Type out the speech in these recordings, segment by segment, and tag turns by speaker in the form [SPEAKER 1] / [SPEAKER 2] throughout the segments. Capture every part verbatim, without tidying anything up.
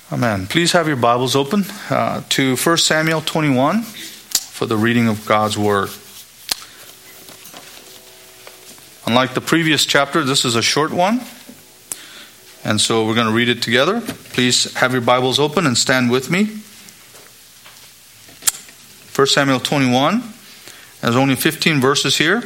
[SPEAKER 1] Amen. Please have your Bibles open uh, to First Samuel twenty-one for the reading of God's Word. Unlike the previous chapter, this is a short one, and so we're going to read it together. Please have your Bibles open and stand with me. First Samuel twenty-one. There's only fifteen verses here.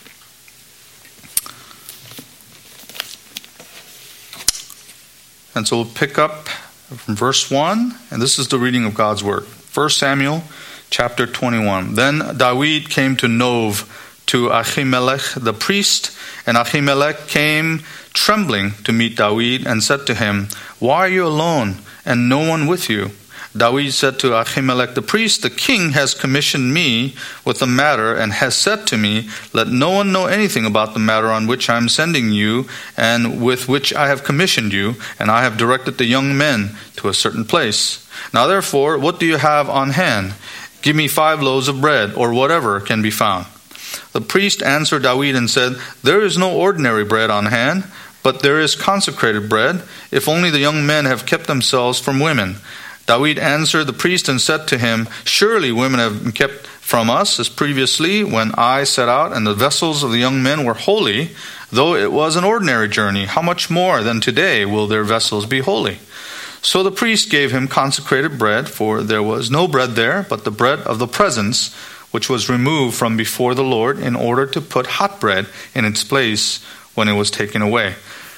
[SPEAKER 1] And so we'll pick up from verse one, and this is the reading of God's Word. First Samuel chapter twenty-one. Then David came to Nov to Ahimelech the priest, and Ahimelech came trembling to meet David and said to him, "Why are you alone and no one with you?" David said to Ahimelech the priest, "The king has commissioned me with the matter and has said to me, 'Let no one know anything about the matter on which I am sending you and with which I have commissioned you, and I have directed the young men to a certain place. Now therefore, what do you have on hand? Give me five loaves of bread, or whatever can be found.' The priest answered David and said, 'There is no ordinary bread on hand, but there is consecrated bread, if only the young men have kept themselves from women.' David answered the priest and said to him, 'Surely women have been kept from us as previously when I set out, and the vessels of the young men were holy, though it was an ordinary journey. How much more than today will their vessels be holy?' So the priest gave him consecrated bread, for there was no bread there, but the bread of the presence, which was removed from before the Lord, in order to put hot bread in its place when it was taken away."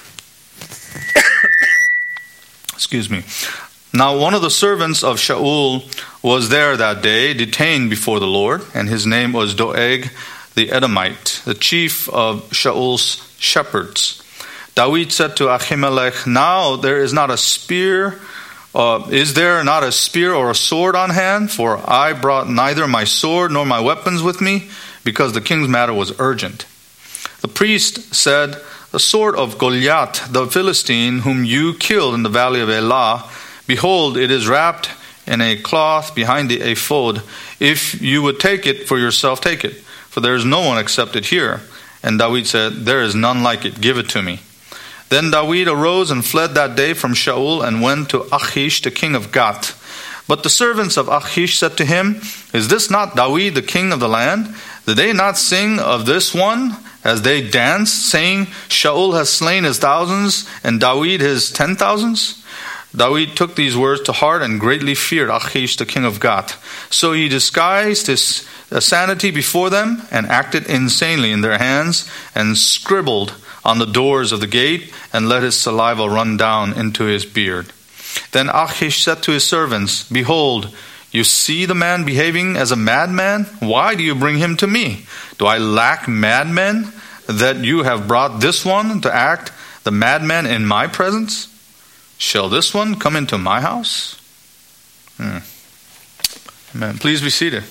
[SPEAKER 1] Excuse me. Now one of the servants of Shaul was there that day, detained before the Lord, and his name was Doeg the Edomite, the chief of Shaul's shepherds. David said to Ahimelech, "Now there is not a spear, uh, is there not a spear or a sword on hand? For I brought neither my sword nor my weapons with me, because the king's matter was urgent." The priest said, "The sword of Goliath, the Philistine, whom you killed in the valley of Elah, behold, it is wrapped in a cloth behind the ephod. If you would take it for yourself, take it, for there is no one except it here." And David said, "There is none like it. Give it to me." Then David arose and fled that day from Shaul and went to Achish, the king of Gath. But the servants of Achish said to him, "Is this not David, the king of the land? Did they not sing of this one as they danced, saying, 'Shaul has slain his thousands and David his ten thousands?'" David took these words to heart and greatly feared Achish, the king of Gath. So he disguised his sanity before them and acted insanely in their hands and scribbled on the doors of the gate and let his saliva run down into his beard. Then Achish said to his servants, "Behold, you see the man behaving as a madman? Why do you bring him to me? Do I lack madmen that you have brought this one to act the madman in my presence? Shall this one come into my house?" Hmm. Amen. Please be seated.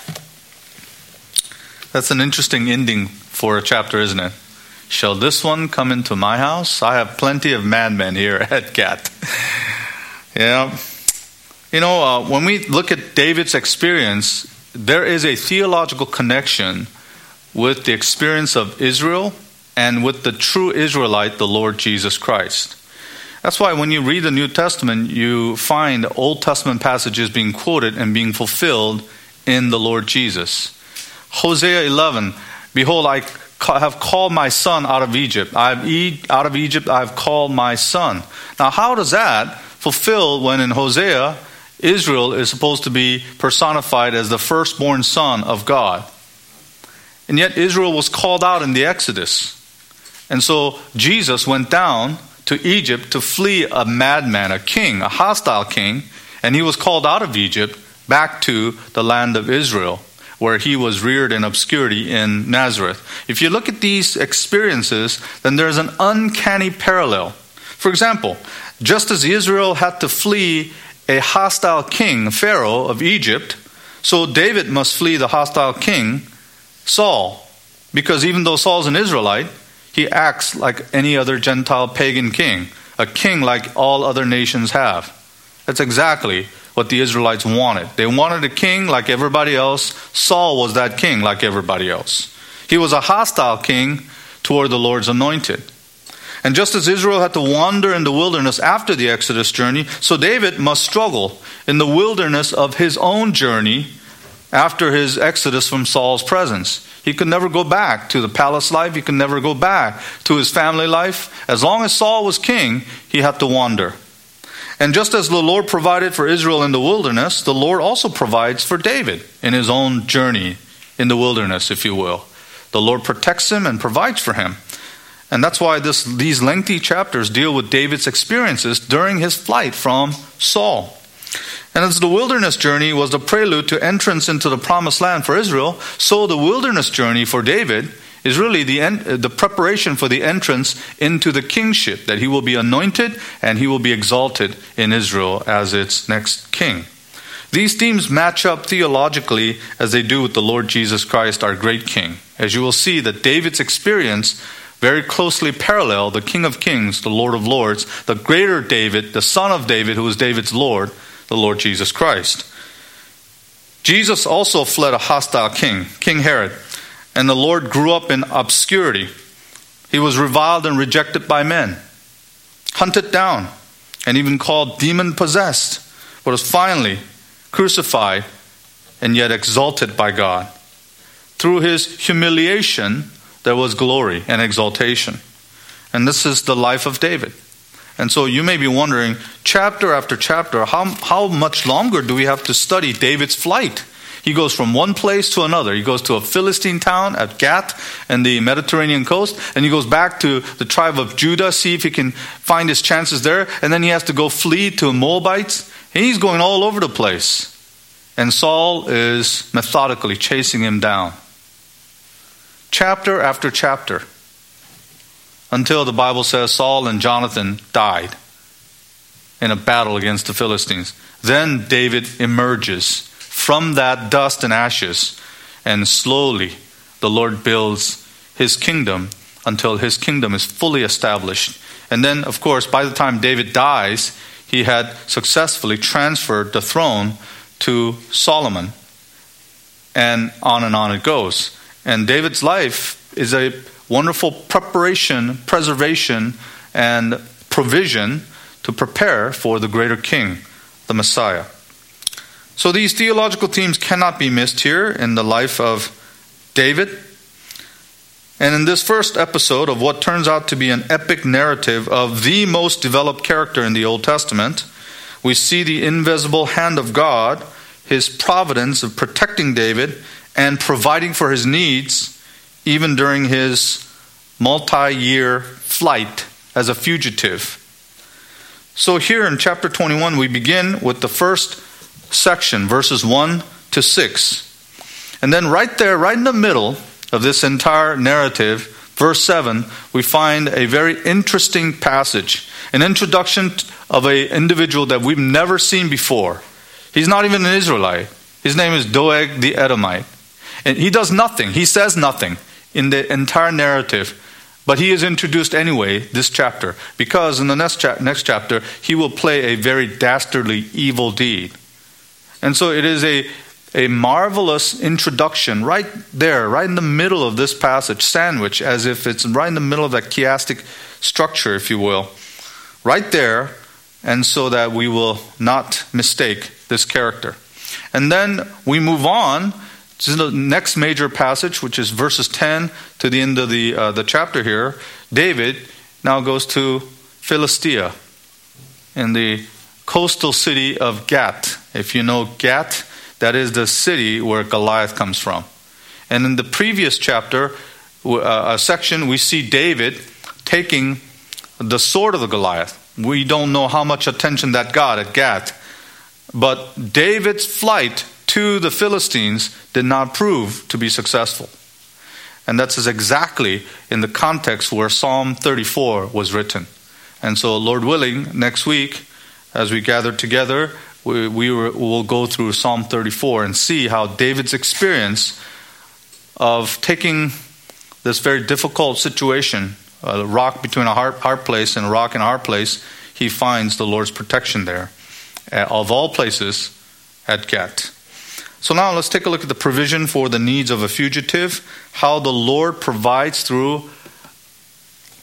[SPEAKER 1] That's an interesting ending for a chapter, isn't it? Shall this one come into my house? I have plenty of madmen here at Gath. Yeah. You know, uh, when we look at David's experience, there is a theological connection with the experience of Israel and with the true Israelite, the Lord Jesus Christ. That's why when you read the New Testament, you find Old Testament passages being quoted and being fulfilled in the Lord Jesus. Hosea eleven, "Behold, I have called my son out of Egypt. I have e- out of Egypt I have called my son." Now how does that fulfill when in Hosea, Israel is supposed to be personified as the firstborn son of God? And yet Israel was called out in the Exodus. And so Jesus went down to Egypt to flee a madman, a king, a hostile king, and he was called out of Egypt back to the land of Israel, where he was reared in obscurity in Nazareth. If you look at these experiences, then there's an uncanny parallel. For example, just as Israel had to flee a hostile king, Pharaoh of Egypt, so David must flee the hostile king, Saul, because even though Saul's an Israelite, he acts like any other Gentile pagan king, a king like all other nations have. That's exactly what the Israelites wanted. They wanted a king like everybody else. Saul was that king like everybody else. He was a hostile king toward the Lord's anointed. And just as Israel had to wander in the wilderness after the Exodus journey, so David must struggle in the wilderness of his own journey after his exodus from Saul's presence. He could never go back to the palace life. He could never go back to his family life. As long as Saul was king, he had to wander. And just as the Lord provided for Israel in the wilderness, the Lord also provides for David in his own journey in the wilderness, if you will. The Lord protects him and provides for him. And that's why this, these lengthy chapters deal with David's experiences during his flight from Saul. And as the wilderness journey was the prelude to entrance into the promised land for Israel, so the wilderness journey for David is really the en- the preparation for the entrance into the kingship, that he will be anointed and he will be exalted in Israel as its next king. These themes match up theologically as they do with the Lord Jesus Christ, our great King. As you will see that David's experience very closely parallel the King of Kings, the Lord of Lords, the greater David, the son of David, who is David's Lord, the Lord Jesus Christ. Jesus also fled a hostile king, King Herod, and the Lord grew up in obscurity. He was reviled and rejected by men, hunted down, and even called demon-possessed, but was finally crucified and yet exalted by God. Through his humiliation, there was glory and exaltation. And this is the life of David. And so you may be wondering, chapter after chapter, how, how much longer do we have to study David's flight? He goes from one place to another. He goes to a Philistine town at Gath and the Mediterranean coast, and he goes back to the tribe of Judah, see if he can find his chances there, and then he has to go flee to Moabites. He's going all over the place. And Saul is methodically chasing him down. Chapter after chapter, until the Bible says Saul and Jonathan died in a battle against the Philistines. Then David emerges from that dust and ashes, and slowly the Lord builds his kingdom until his kingdom is fully established. And then, of course, by the time David dies, he had successfully transferred the throne to Solomon. And on and on it goes. And David's life is a wonderful preparation, preservation, and provision to prepare for the greater king, the Messiah. So these theological themes cannot be missed here in the life of David. And in this first episode of what turns out to be an epic narrative of the most developed character in the Old Testament, we see the invisible hand of God, his providence of protecting David and providing for his needs, even during his multi-year flight as a fugitive. So here in chapter twenty-one, we begin with the first section, verses one to six. And then right there, right in the middle of this entire narrative, verse seven, we find a very interesting passage. An introduction of an individual that we've never seen before. He's not even an Israelite. His name is Doeg the Edomite. And he does nothing. He says nothing in the entire narrative. But he is introduced anyway, this chapter. Because in the next, cha- next chapter, he will play a very dastardly evil deed. And so it is a, a marvelous introduction right there, right in the middle of this passage, sandwich, as if it's right in the middle of that chiastic structure, if you will. Right there, and so that we will not mistake this character. And then we move on to the next major passage, which is verses ten to the end of the uh, the chapter here. David now goes to Philistia in the coastal city of Gath. If you know Gath, that is the city where Goliath comes from. And in the previous chapter, uh, a section, we see David taking the sword of the Goliath. We don't know how much attention that got at Gath. But David's flight to the Philistines did not prove to be successful. And that's exactly in the context where Psalm thirty-four was written. And so, Lord willing, next week, as we gather together, we, we will go through Psalm thirty-four and see how David's experience of taking this very difficult situation, a rock between a hard, hard place and a rock in a hard place, he finds the Lord's protection there, of all places, at Gath. So now let's take a look at the provision for the needs of a fugitive, how the Lord provides through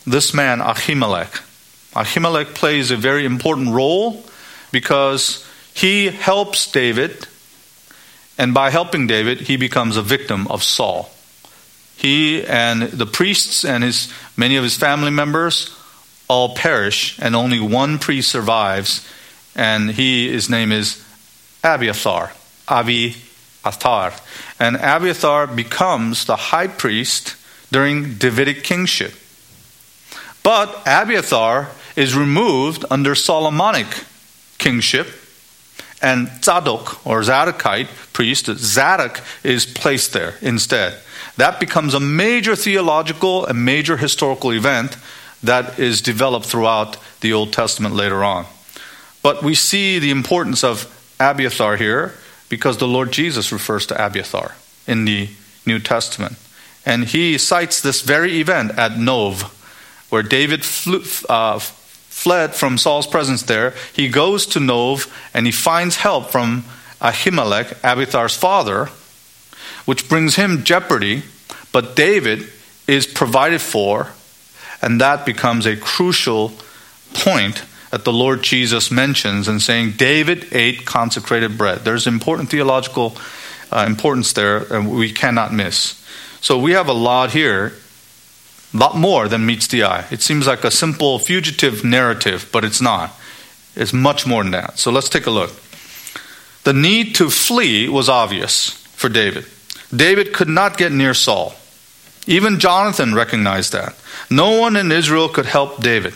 [SPEAKER 1] this man Ahimelech. Ahimelech plays a very important role because he helps David, and by helping David, he becomes a victim of Saul. He and the priests and his many of his family members all perish, and only one priest survives, and he his name is Abiathar. Abiathar. And Abiathar becomes the high priest during Davidic kingship. But Abiathar is removed under Solomonic kingship, and Zadok, or Zadokite priest, Zadok, is placed there instead. That becomes a major theological and major historical event that is developed throughout the Old Testament later on. But we see the importance of Abiathar here because the Lord Jesus refers to Abiathar in the New Testament. And he cites this very event at Nov, where David flew, uh, fled from Saul's presence there. He goes to Nov and he finds help from Ahimelech, Abiathar's father, which brings him jeopardy. But David is provided for, and that becomes a crucial point that the Lord Jesus mentions in saying David ate consecrated bread. There's important theological uh, importance there and we cannot miss. So we have a lot here, a lot more than meets the eye. It seems like a simple fugitive narrative, but it's not. It's much more than that. So let's take a look. The need to flee was obvious for David. David could not get near Saul. Even Jonathan recognized that. No one in Israel could help David.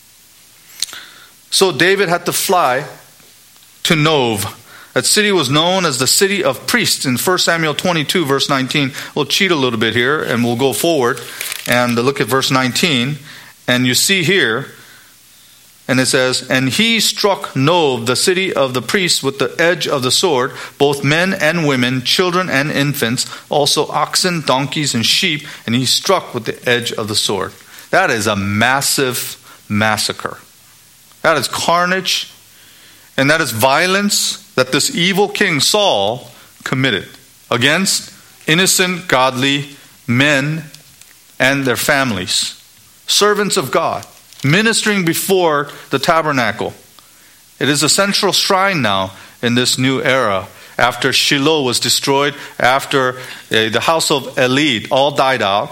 [SPEAKER 1] So David had to fly to Nov. That city was known as the city of priests in First Samuel twenty-two, verse nineteen. We'll cheat a little bit here and we'll go forward and look at verse nineteen. And you see here, and it says, "And he struck Nov, the city of the priests, with the edge of the sword, both men and women, children and infants, also oxen, donkeys, and sheep, and he struck with the edge of the sword." That is a massive massacre. That is carnage, and that is violence that this evil king Saul committed against innocent, godly men and their families, servants of God, ministering before the tabernacle. It is a central shrine now in this new era. After Shiloh was destroyed, after uh, the house of Eli all died out,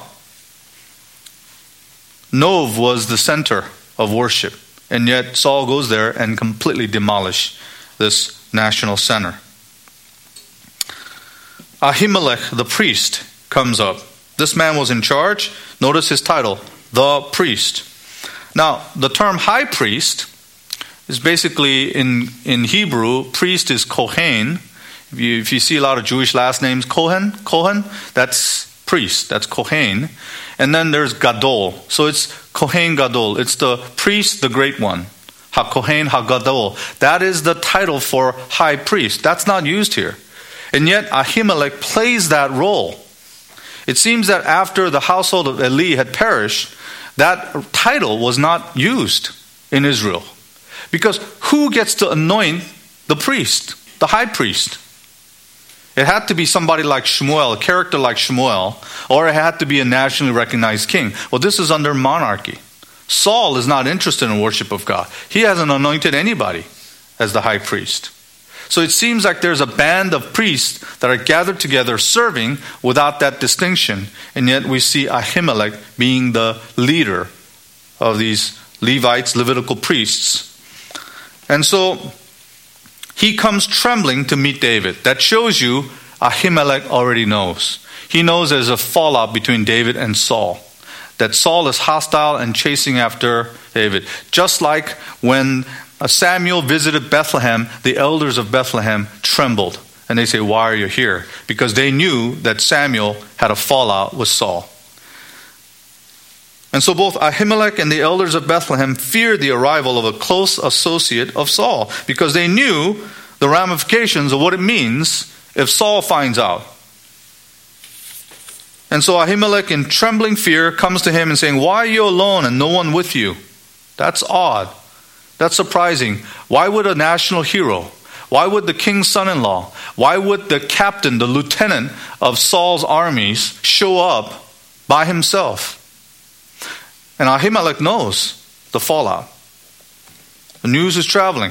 [SPEAKER 1] Nov was the center of worship. And yet Saul goes there and completely demolishes this national center. Ahimelech, the priest, comes up. This man was in charge. Notice his title, the priest. Now, the term high priest is basically, in, in Hebrew, priest is Kohen. If you, if you see a lot of Jewish last names, Kohen, Kohen, that's priest, that's Kohen. And then there's Gadol. So it's Kohen Gadol. It's the priest, the great one. HaKohen HaGadol. That is the title for high priest. That's not used here. And yet Ahimelech plays that role. It seems that after the household of Eli had perished, that title was not used in Israel. Because who gets to anoint the priest, the high priest? It had to be somebody like Shmuel, a character like Shmuel, or it had to be a nationally recognized king. Well, this is under monarchy. Saul is not interested in worship of God. He hasn't anointed anybody as the high priest. So it seems like there's a band of priests that are gathered together serving without that distinction. And yet we see Ahimelech being the leader of these Levites, Levitical priests. And so he comes trembling to meet David. That shows you Ahimelech already knows. He knows there's a fallout between David and Saul. That Saul is hostile and chasing after David. Just like when Samuel visited Bethlehem, the elders of Bethlehem trembled. And they say, "Why are you here?" Because they knew that Samuel had a fallout with Saul. And so both Ahimelech and the elders of Bethlehem feared the arrival of a close associate of Saul, because they knew the ramifications of what it means if Saul finds out. And so Ahimelech, in trembling fear, comes to him and saying, "Why are you alone and no one with you?" That's odd. That's surprising. Why would a national hero, why would the king's son-in-law, why would the captain, the lieutenant of Saul's armies show up by himself? And Ahimelech knows the fallout. The news is traveling.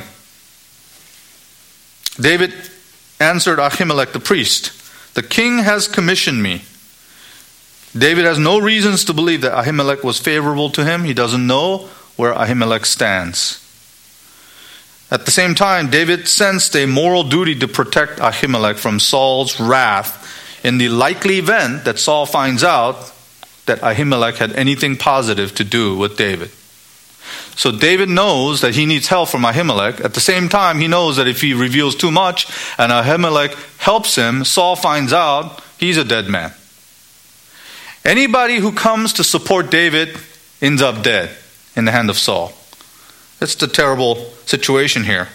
[SPEAKER 1] David answered Ahimelech the priest, "The king has commissioned me." David has no reasons to believe that Ahimelech was favorable to him. He doesn't know where Ahimelech stands. At the same time, David sensed a moral duty to protect Ahimelech from Saul's wrath in the likely event that Saul finds out that Ahimelech had anything positive to do with David. So David knows that he needs help from Ahimelech. At the same time, he knows that if he reveals too much and Ahimelech helps him, Saul finds out he's a dead man. Anybody who comes to support David ends up dead in the hand of Saul. That's the terrible situation here.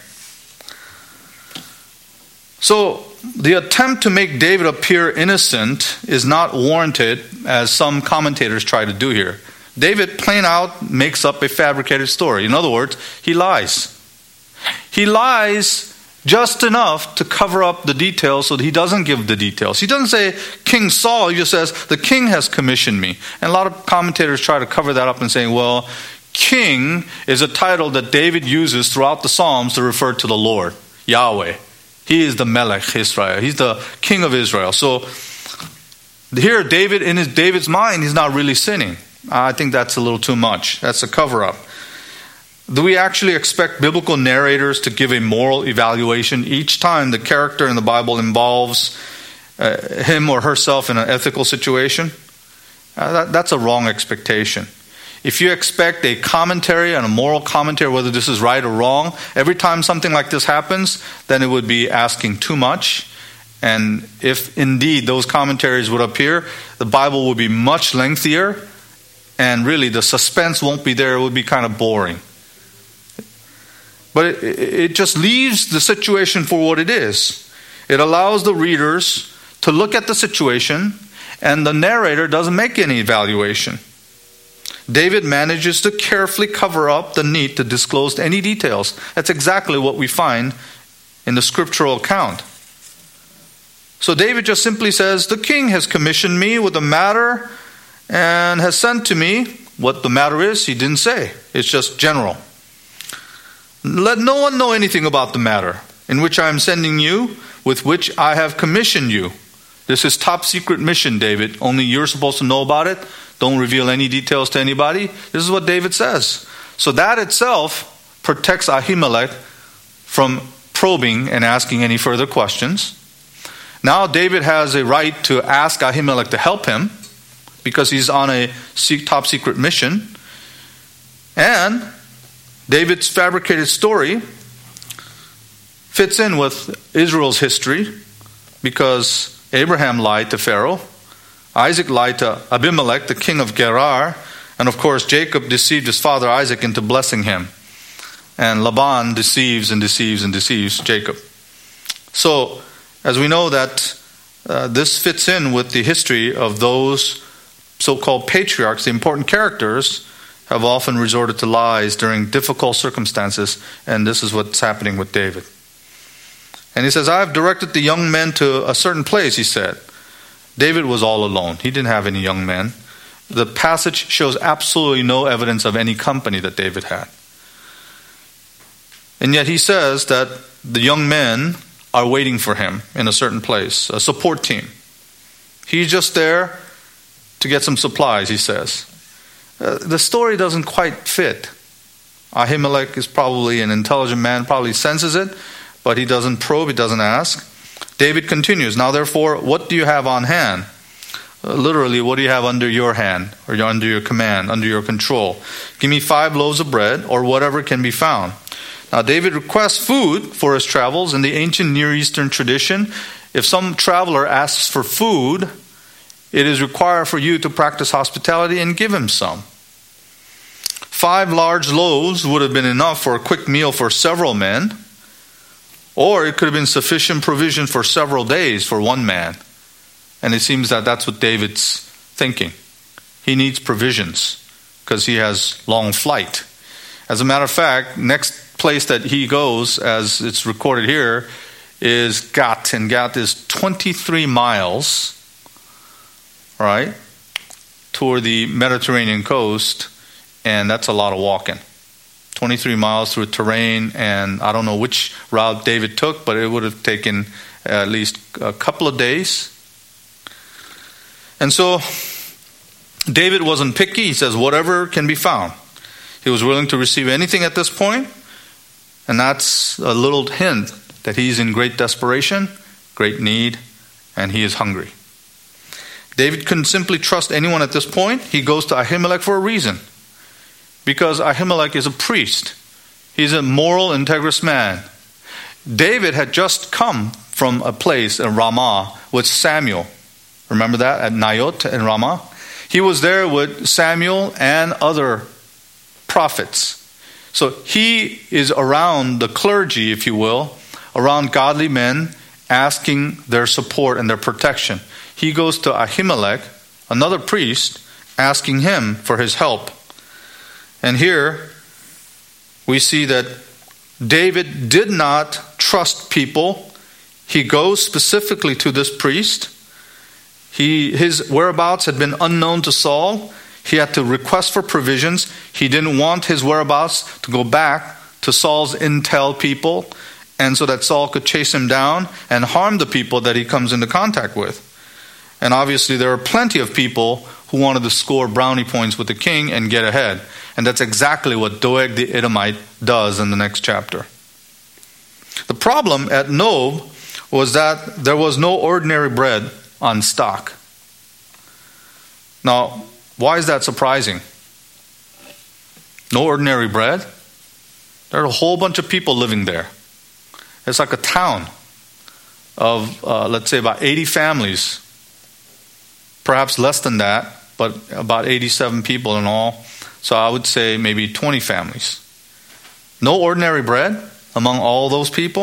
[SPEAKER 1] So the attempt to make David appear innocent is not warranted, as some commentators try to do here. David plain out makes up a fabricated story. In other words, he lies. He lies just enough to cover up the details so that he doesn't give the details. He doesn't say King Saul, he just says the king has commissioned me. And a lot of commentators try to cover that up and saying, well, king is a title that David uses throughout the Psalms to refer to the Lord, Yahweh. He is the Melech Israel. He's the king of Israel. So here, David, in his David's mind, he's not really sinning. I think that's a little too much. That's a cover-up. Do we actually expect biblical narrators to give a moral evaluation each time the character in the Bible involves uh, him or herself in an ethical situation? Uh, that, that's a wrong expectation. If you expect a commentary and a moral commentary, whether this is right or wrong, every time something like this happens, then it would be asking too much. And if indeed those commentaries would appear, the Bible would be much lengthier, and really the suspense won't be there. It would be kind of boring. But it, it just leaves the situation for what it is. It allows the readers to look at the situation, and the narrator doesn't make any evaluation. David manages to carefully cover up the need to disclose any details. That's exactly what we find in the scriptural account. So David just simply says, the king has commissioned me with a matter and has sent to me. What the matter is, he didn't say. It's just general. Let no one know anything about the matter in which I am sending you, with which I have commissioned you. This is top secret mission, David. Only you're supposed to know about it. Don't reveal any details to anybody. This is what David says. So that itself protects Ahimelech from probing and asking any further questions. Now David has a right to ask Ahimelech to help him because he's on a top secret mission. And David's fabricated story fits in with Israel's history because Abraham lied to Pharaoh. Isaac lied to Abimelech, the king of Gerar. And of course, Jacob deceived his father Isaac into blessing him. And Laban deceives and deceives and deceives Jacob. So, as we know that uh, this fits in with the history of those so-called patriarchs, the important characters have often resorted to lies during difficult circumstances. And this is what's happening with David. And he says, I have directed the young men to a certain place, he said. David was all alone. He didn't have any young men. The passage shows absolutely no evidence of any company that David had. And yet he says that the young men are waiting for him in a certain place, a support team. He's just there to get some supplies, he says. Uh, the story doesn't quite fit. Ahimelech is probably an intelligent man, probably senses it, but he doesn't probe, he doesn't ask. David continues, now therefore, what do you have on hand? Uh, literally, what do you have under your hand, or under your command, under your control? Give me five loaves of bread, or whatever can be found. Now David requests food for his travels. In the ancient Near Eastern tradition, if some traveler asks for food, it is required for you to practice hospitality and give him some. Five large loaves would have been enough for a quick meal for several men. Or it could have been sufficient provision for several days for one man. And it seems that that's what David's thinking. He needs provisions because he has long flight. As a matter of fact, next place that he goes, as it's recorded here, is Gat. And Gat is twenty-three miles, right, toward the Mediterranean coast and that's a lot of walking. twenty-three miles through terrain, and I don't know which route David took, but it would have taken at least a couple of days. And so David wasn't picky. He says, whatever can be found. He was willing to receive anything at this point, and that's a little hint that he's in great desperation, great need, and he is hungry. David couldn't simply trust anyone at this point. He goes to Ahimelech for a reason. Because Ahimelech is a priest. He's a moral, integrous man. David had just come from a place in Ramah with Samuel. Remember that? At Nayot in Ramah. He was there with Samuel and other prophets. So he is around the clergy, if you will, around godly men, asking their support and their protection. He goes to Ahimelech, another priest, asking him for his help. And here we see that David did not trust people. He goes specifically to this priest. He, his whereabouts had been unknown to Saul. He had to request for provisions. He didn't want his whereabouts to go back to Saul's intel people, and so that Saul could chase him down and harm the people that he comes into contact with. And obviously there are plenty of people who wanted to score brownie points with the king and get ahead. And that's exactly what Doeg the Edomite does in the next chapter. The problem at Nob was that there was no ordinary bread on stock. Now, why is that surprising? No ordinary bread? There are a whole bunch of people living there. It's like a town of, uh, let's say, about eighty families. Perhaps less than that, but about eighty-seven people in all. So I would say maybe twenty families. No ordinary bread among all those people?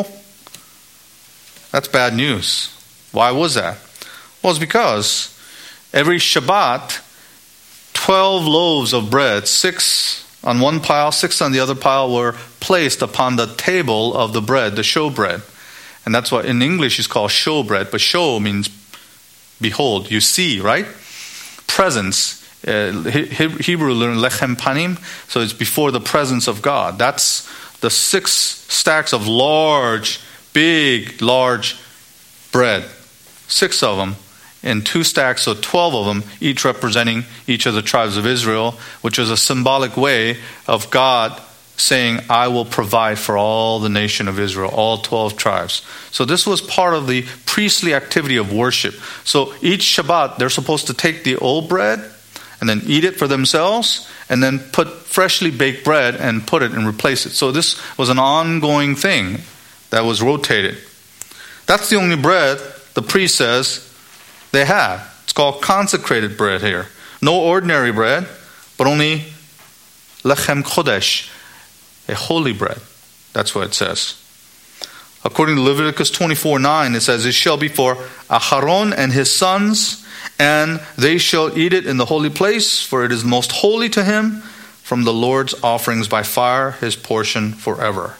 [SPEAKER 1] That's bad news. Why was that? Well, it's because every Shabbat, twelve loaves of bread, six on one pile, six on the other pile, were placed upon the table of the bread, the showbread. And that's what in English is called showbread. But show means behold, you see, right? Presence. Uh, Hebrew learn lechem panim, so it's before the presence of God. That's the six stacks of large, big, large bread. Six of them in two stacks, so twelve of them, each representing each of the tribes of Israel, which is a symbolic way of God saying, I will provide for all the nation of Israel, all twelve tribes. So this was part of the priestly activity of worship. So each Shabbat, they're supposed to take the old bread and then eat it for themselves, and then put freshly baked bread and put it and replace it. So this was an ongoing thing that was rotated. That's the only bread, the priest says, they had. It's called consecrated bread here. No ordinary bread, but only lechem kodesh, a holy bread. That's what it says. According to Leviticus twenty-four nine, it says, it shall be for Aharon and his sons, and they shall eat it in the holy place, for it is most holy to him. From the Lord's offerings by fire, his portion forever.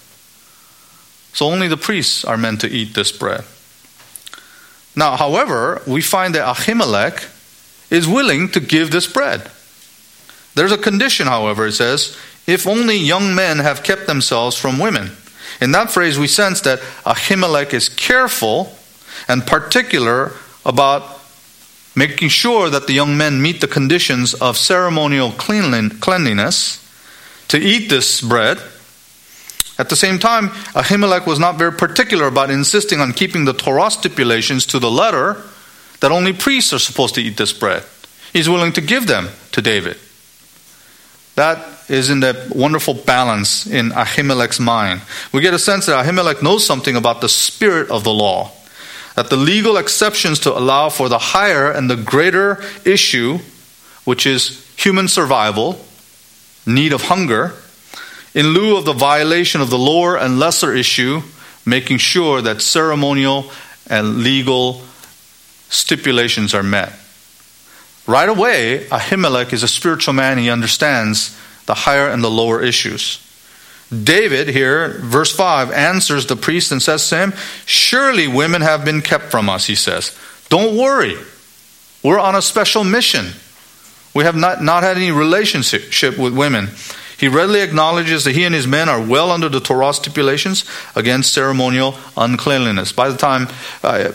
[SPEAKER 1] So only the priests are meant to eat this bread. Now, however, we find that Ahimelech is willing to give this bread. There's a condition, however, it says, if only young men have kept themselves from women. In that phrase, we sense that Ahimelech is careful and particular about making sure that the young men meet the conditions of ceremonial cleanliness to eat this bread. At the same time, Ahimelech was not very particular about insisting on keeping the Torah stipulations to the letter that only priests are supposed to eat this bread. He's willing to give them to David. That is in that wonderful balance in Ahimelech's mind. We get a sense that Ahimelech knows something about the spirit of the law. That the legal exceptions to allow for the higher and the greater issue, which is human survival, need of hunger, in lieu of the violation of the lower and lesser issue, making sure that ceremonial and legal stipulations are met. Right away, Ahimelech is a spiritual man. He understands the higher and the lower issues. David here, verse five, answers the priest and says to him, surely women have been kept from us, he says. Don't worry. We're on a special mission. We have not, not had any relationship with women. He readily acknowledges that he and his men are well under the Torah stipulations against ceremonial uncleanliness. By the time, uh,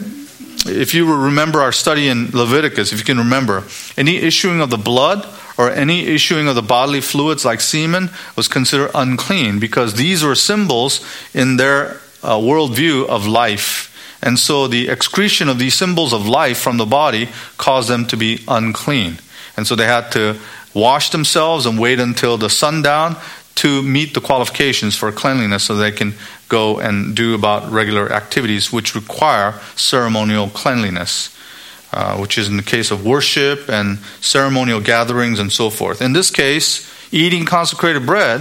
[SPEAKER 1] if you remember our study in Leviticus, if you can remember, any issuing of the blood or any issuing of the bodily fluids like semen was considered unclean, because these were symbols in their uh, worldview of life. And so the excretion of these symbols of life from the body caused them to be unclean. And so they had to wash themselves and wait until the sundown to meet the qualifications for cleanliness so they can go and do about regular activities which require ceremonial cleanliness, uh, which is in the case of worship and ceremonial gatherings and so forth. In this case, eating consecrated bread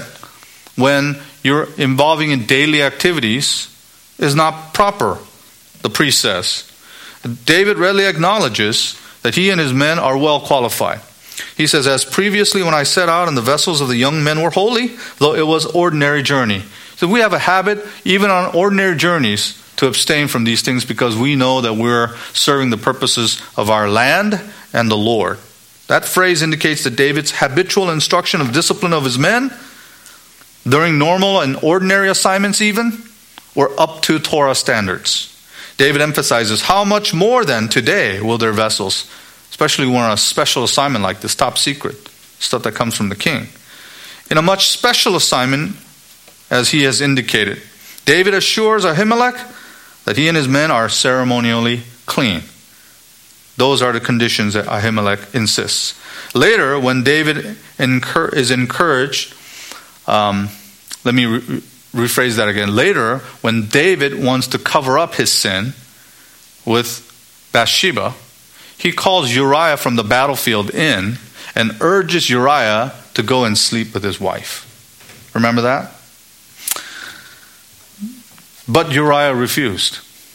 [SPEAKER 1] when you're involving in daily activities is not proper, the priest says. David readily acknowledges that he and his men are well qualified. He says, as previously when I set out and the vessels of the young men were holy, though it was ordinary journey. So we have a habit, even on ordinary journeys, to abstain from these things because we know that we're serving the purposes of our land and the Lord. That phrase indicates that David's habitual instruction of discipline of his men during normal and ordinary assignments even were up to Torah standards. David emphasizes how much more than today will their vessels, especially when on a special assignment like this, top secret, stuff that comes from the king. In a much special assignment, as he has indicated, David assures Ahimelech that he and his men are ceremonially clean. Those are the conditions that Ahimelech insists. Later, when David incur- is encouraged, um, let me re- rephrase that again. Later, when David wants to cover up his sin with Bathsheba, he calls Uriah from the battlefield in and urges Uriah to go and sleep with his wife. Remember that? But Uriah refused.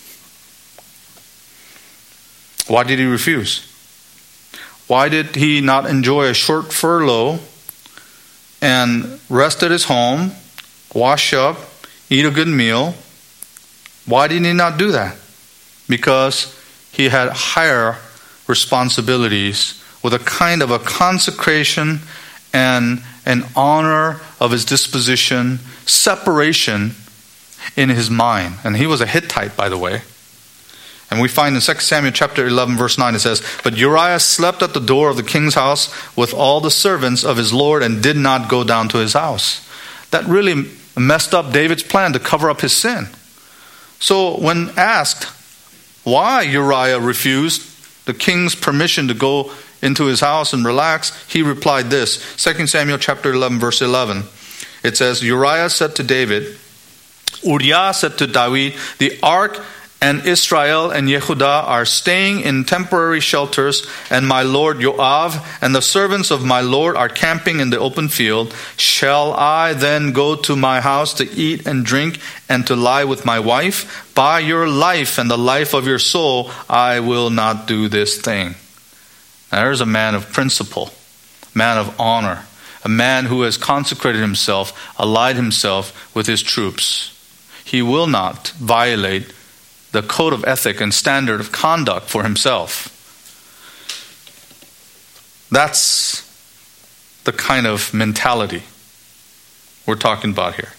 [SPEAKER 1] Why did he refuse? Why did he not enjoy a short furlough and rest at his home, wash up, eat a good meal? Why did he not do that? Because he had higher responsibilities with a kind of a consecration and an honor of his disposition, separation in his mind. And he was a Hittite, by the way. And we find in Second Samuel chapter eleven, verse nine, it says, but Uriah slept at the door of the king's house with all the servants of his lord and did not go down to his house. That really messed up David's plan to cover up his sin. So when asked why Uriah refused the king's permission to go into his house and relax, he replied this. Second Samuel chapter eleven, verse eleven. It says, Uriah said to David, Uriah said to David, the ark and Israel and Yehudah are staying in temporary shelters, and my lord Yoav and the servants of my lord are camping in the open field. Shall I then go to my house to eat and drink and to lie with my wife? By your life and the life of your soul, I will not do this thing. Now, there's a man of principle, man of honor, a man who has consecrated himself, allied himself with his troops. He will not violate the code of ethic and standard of conduct for himself. That's the kind of mentality we're talking about here.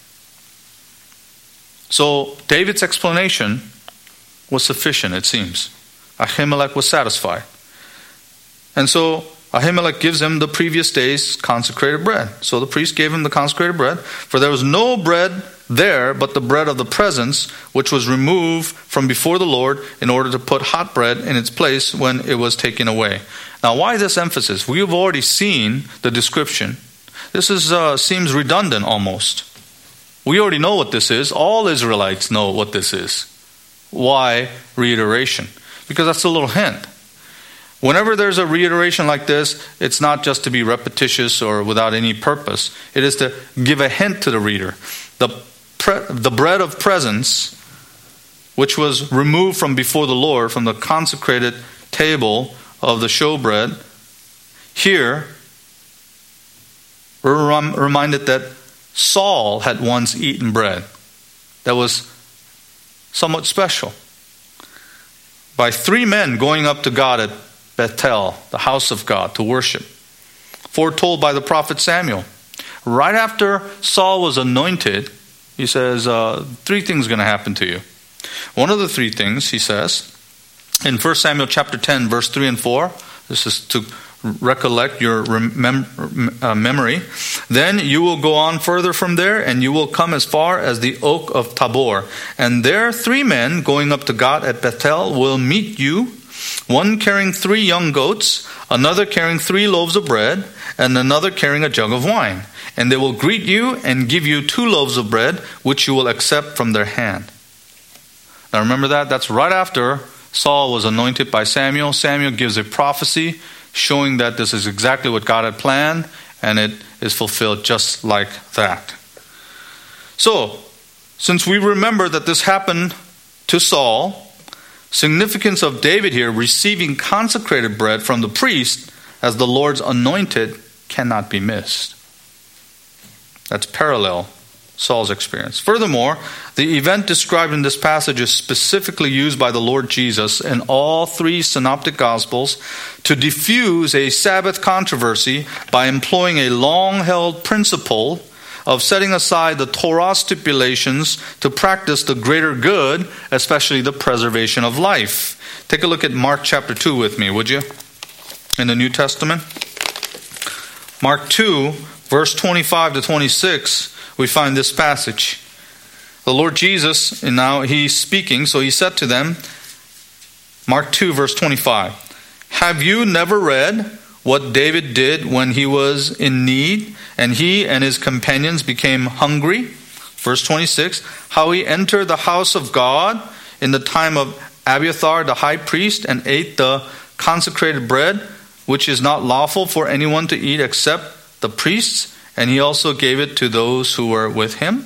[SPEAKER 1] So David's explanation was sufficient, it seems. Ahimelech was satisfied. And so Ahimelech gives him the previous day's consecrated bread. So the priest gave him the consecrated bread, for there was no bread there but the bread of the presence, which was removed from before the Lord in order to put hot bread in its place when it was taken away. Now, why this emphasis? We have already seen the description. This is uh, seems redundant almost. We already know what this is. All Israelites know what this is. Why reiteration? Because that's a little hint. Whenever there's a reiteration like this, it's not just to be repetitious or without any purpose. It is to give a hint to the reader. The pre- the bread of presence, which was removed from before the Lord, from the consecrated table of the showbread, here we're rem- reminded that Saul had once eaten bread that was somewhat special by three men going up to God at Bethel, the house of God, to worship. foretold by the prophet Samuel. Right after Saul was anointed, he says, uh, three things are going to happen to you. One of the three things, he says, in First Samuel chapter ten, verse three and four, this is to recollect your remem- uh, memory. Then you will go on further from there, and you will come as far as the oak of Tabor. And there three men going up to God at Bethel will meet you, one carrying three young goats, another carrying three loaves of bread, and another carrying a jug of wine. And they will greet you and give you two loaves of bread, which you will accept from their hand. Now remember that? That's right after Saul was anointed by Samuel. Samuel gives a prophecy showing that this is exactly what God had planned, and it is fulfilled just like that. So, since we remember that this happened to Saul, significance of David here receiving consecrated bread from the priest as the Lord's anointed cannot be missed. That's parallel Saul's experience. Furthermore, the event described in this passage is specifically used by the Lord Jesus in all three synoptic gospels to diffuse a Sabbath controversy by employing a long-held principle of setting aside the Torah stipulations to practice the greater good, especially the preservation of life. Take a look at Mark chapter two with me, would you? In the New Testament. Mark two, verse twenty-five to twenty-six, we find this passage. The Lord Jesus, and now he's speaking, so he said to them, Mark two, verse twenty-five, have you never read what David did when he was in need, and he and his companions became hungry? Verse twenty-six, how he entered the house of God in the time of Abiathar the high priest and ate the consecrated bread, which is not lawful for anyone to eat except the priests, and he also gave it to those who were with him.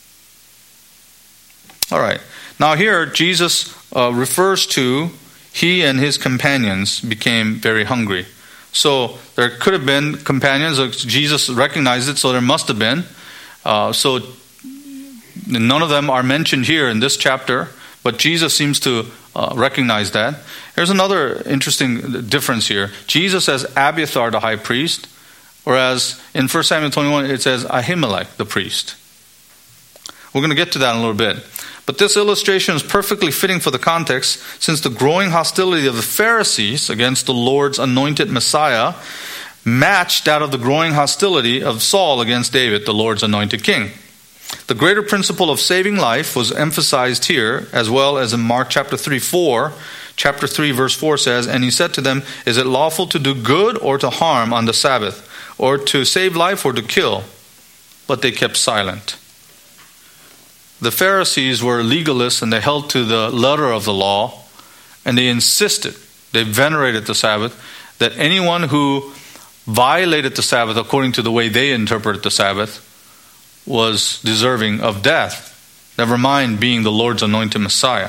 [SPEAKER 1] All right. Now here, Jesus uh, refers to he and his companions became very hungry. So there could have been companions. Jesus recognized it, so there must have been. Uh, so none of them are mentioned here in this chapter, but Jesus seems to uh, recognize that. There's another interesting difference here. Jesus says Abiathar the high priest, whereas in First Samuel twenty-one it says Ahimelech the priest. We're going to get to that in a little bit. But this illustration is perfectly fitting for the context, since the growing hostility of the Pharisees against the Lord's anointed Messiah matched that of the growing hostility of Saul against David, the Lord's anointed king. The greater principle of saving life was emphasized here, as well as in Mark chapter three, four. Chapter three, verse four says, and he said to them, is it lawful to do good or to harm on the Sabbath, or to save life or to kill? But they kept silent. The Pharisees were legalists, and they held to the letter of the law, and they insisted, they venerated the Sabbath, that anyone who violated the Sabbath according to the way they interpreted the Sabbath was deserving of death, never mind being the Lord's anointed Messiah.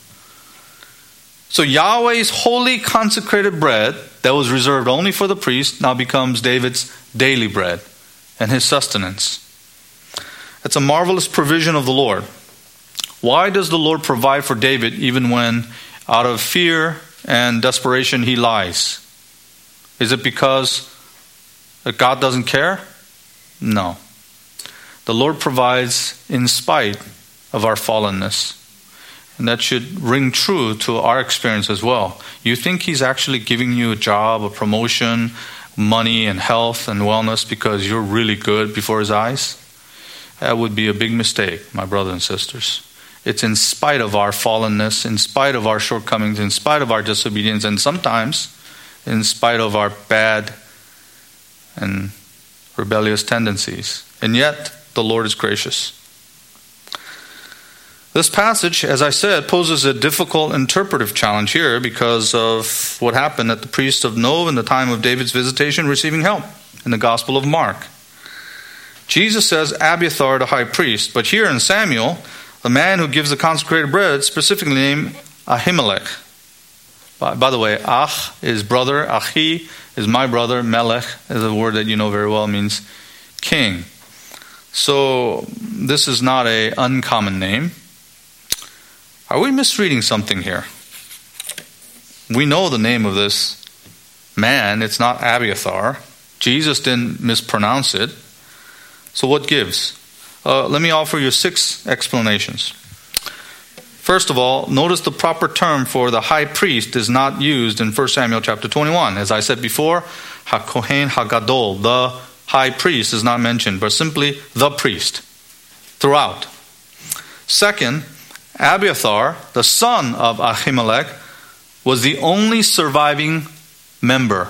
[SPEAKER 1] So Yahweh's holy consecrated bread that was reserved only for the priest now becomes David's daily bread and his sustenance. It's a marvelous provision of the Lord. Why does the Lord provide for David even when out of fear and desperation he lies? Is it because God doesn't care? No. The Lord provides in spite of our fallenness. And that should ring true to our experience as well. You think he's actually giving you a job, a promotion, money and health and wellness because you're really good before his eyes? That would be a big mistake, my brothers and sisters. It's in spite of our fallenness, in spite of our shortcomings, in spite of our disobedience, and sometimes in spite of our bad and rebellious tendencies. And yet, the Lord is gracious. This passage, as I said, poses a difficult interpretive challenge here because of what happened at the priest of Nov in the time of David's visitation receiving help in the Gospel of Mark. Jesus says Abiathar the high priest, but here in Samuel, the man who gives the consecrated bread specifically named Ahimelech. By, by the way, Ach is brother, Achi is my brother, Melech is a word that you know very well, means king. So this is not an uncommon name. Are we misreading something here? We know the name of this man. It's not Abiathar. Jesus didn't mispronounce it. So what gives? Uh, let me offer you six explanations. First of all, notice the proper term for the high priest is not used in First Samuel chapter twenty-one. As I said before, HaKohen HaGadol, the high priest, is not mentioned, but simply the priest throughout. Second, Abiathar, the son of Ahimelech, was the only surviving member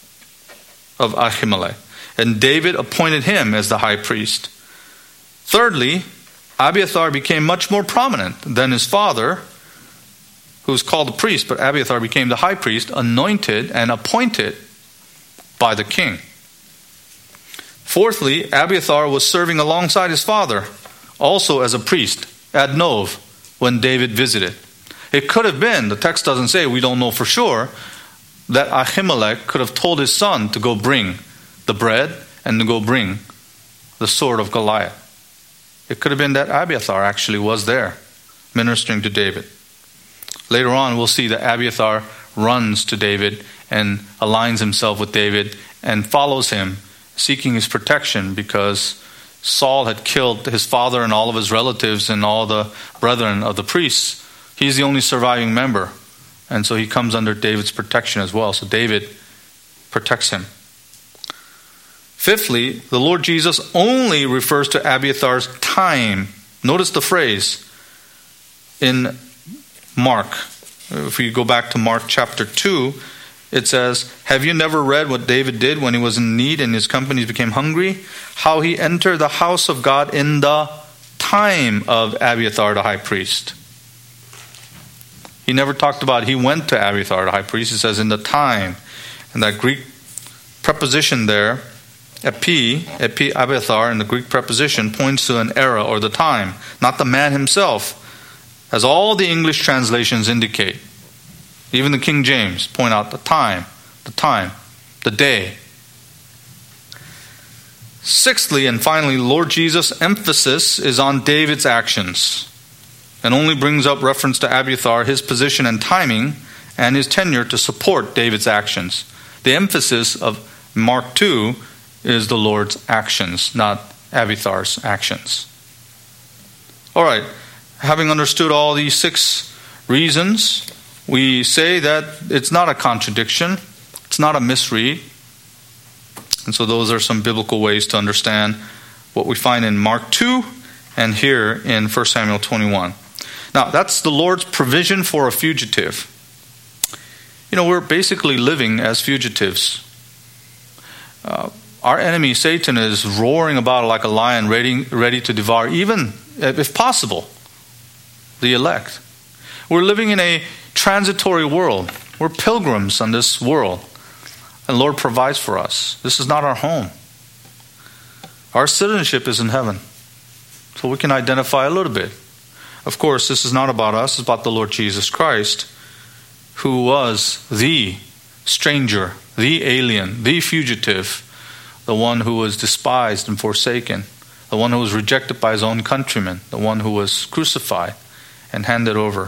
[SPEAKER 1] of Ahimelech, and David appointed him as the high priest. Thirdly, Abiathar became much more prominent than his father, who was called a priest, but Abiathar became the high priest, anointed and appointed by the king. Fourthly, Abiathar was serving alongside his father, also as a priest, at Nov, when David visited. It could have been, the text doesn't say, we don't know for sure, that Ahimelech could have told his son to go bring the bread and to go bring the sword of Goliath. It could have been that Abiathar actually was there, ministering to David. Later on, we'll see that Abiathar runs to David and aligns himself with David and follows him, seeking his protection because Saul had killed his father and all of his relatives and all the brethren of the priests. He's the only surviving member. And so he comes under David's protection as well. So David protects him. Fifthly, the Lord Jesus only refers to Abiathar's time. Notice the phrase in Mark. If we go back to Mark chapter two, it says, "Have you never read what David did when he was in need and his companies became hungry? How he entered the house of God in the time of Abiathar the high priest." He never talked about he went to Abiathar the high priest. It says in the time. And that Greek preposition there, epi, epi Abiathar, in the Greek preposition points to an era or the time, not the man himself, as all the English translations indicate. Even the King James point out the time, the time, the day. Sixthly and finally, Lord Jesus' emphasis is on David's actions and only brings up reference to Abiathar, his position and timing, and his tenure to support David's actions. The emphasis of Mark two is the Lord's actions, not Abiathar's actions. All right, having understood all these six reasons, we say that it's not a contradiction, it's not a misread. And so those are some biblical ways to understand what we find in Mark two and here in First Samuel twenty-one. Now, that's the Lord's provision for a fugitive. You know, we're basically living as fugitives. Uh, our enemy, Satan, is roaring about like a lion, ready, ready to devour, even, if possible, the elect. We're living in a transitory world. We're pilgrims on this world. And the Lord provides for us. This is not our home. Our citizenship is in heaven. So we can identify a little bit. Of course, this is not about us. It's about the Lord Jesus Christ, who was the stranger, the alien, the fugitive, the one who was despised and forsaken, the one who was rejected by his own countrymen, the one who was crucified and handed over.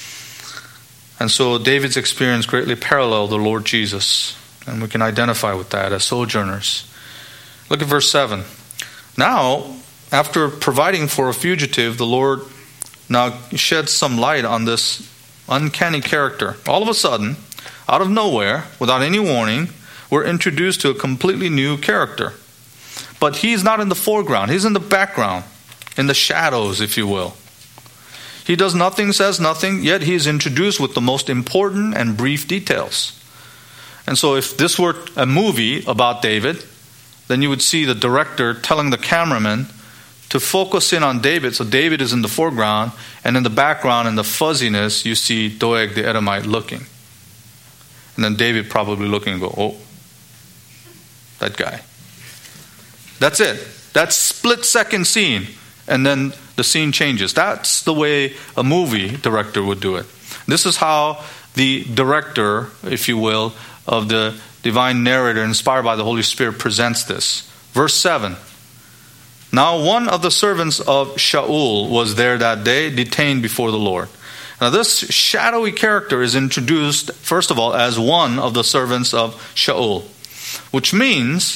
[SPEAKER 1] And so David's experience greatly paralleled the Lord Jesus, and we can identify with that as sojourners. Look at verse seven. Now, after providing for a fugitive, the Lord now sheds some light on this uncanny character. All of a sudden, out of nowhere, without any warning, we're introduced to a completely new character. But he's not in the foreground. He's in the background, in the shadows, if you will. He does nothing, says nothing, yet he is introduced with the most important and brief details. And so if this were a movie about David, then you would see the director telling the cameraman to focus in on David. So David is in the foreground, and in the background, in the fuzziness, you see Doeg the Edomite looking. And then David probably looking and go, oh, that guy. That's it. That's split second scene. And then the scene changes. That's the way a movie director would do it. This is how the director, if you will, of the divine narrator inspired by the Holy Spirit presents this. Verse seven. Now one of the servants of Shaul was there that day, detained before the Lord. Now this shadowy character is introduced, first of all, as one of the servants of Shaul, which means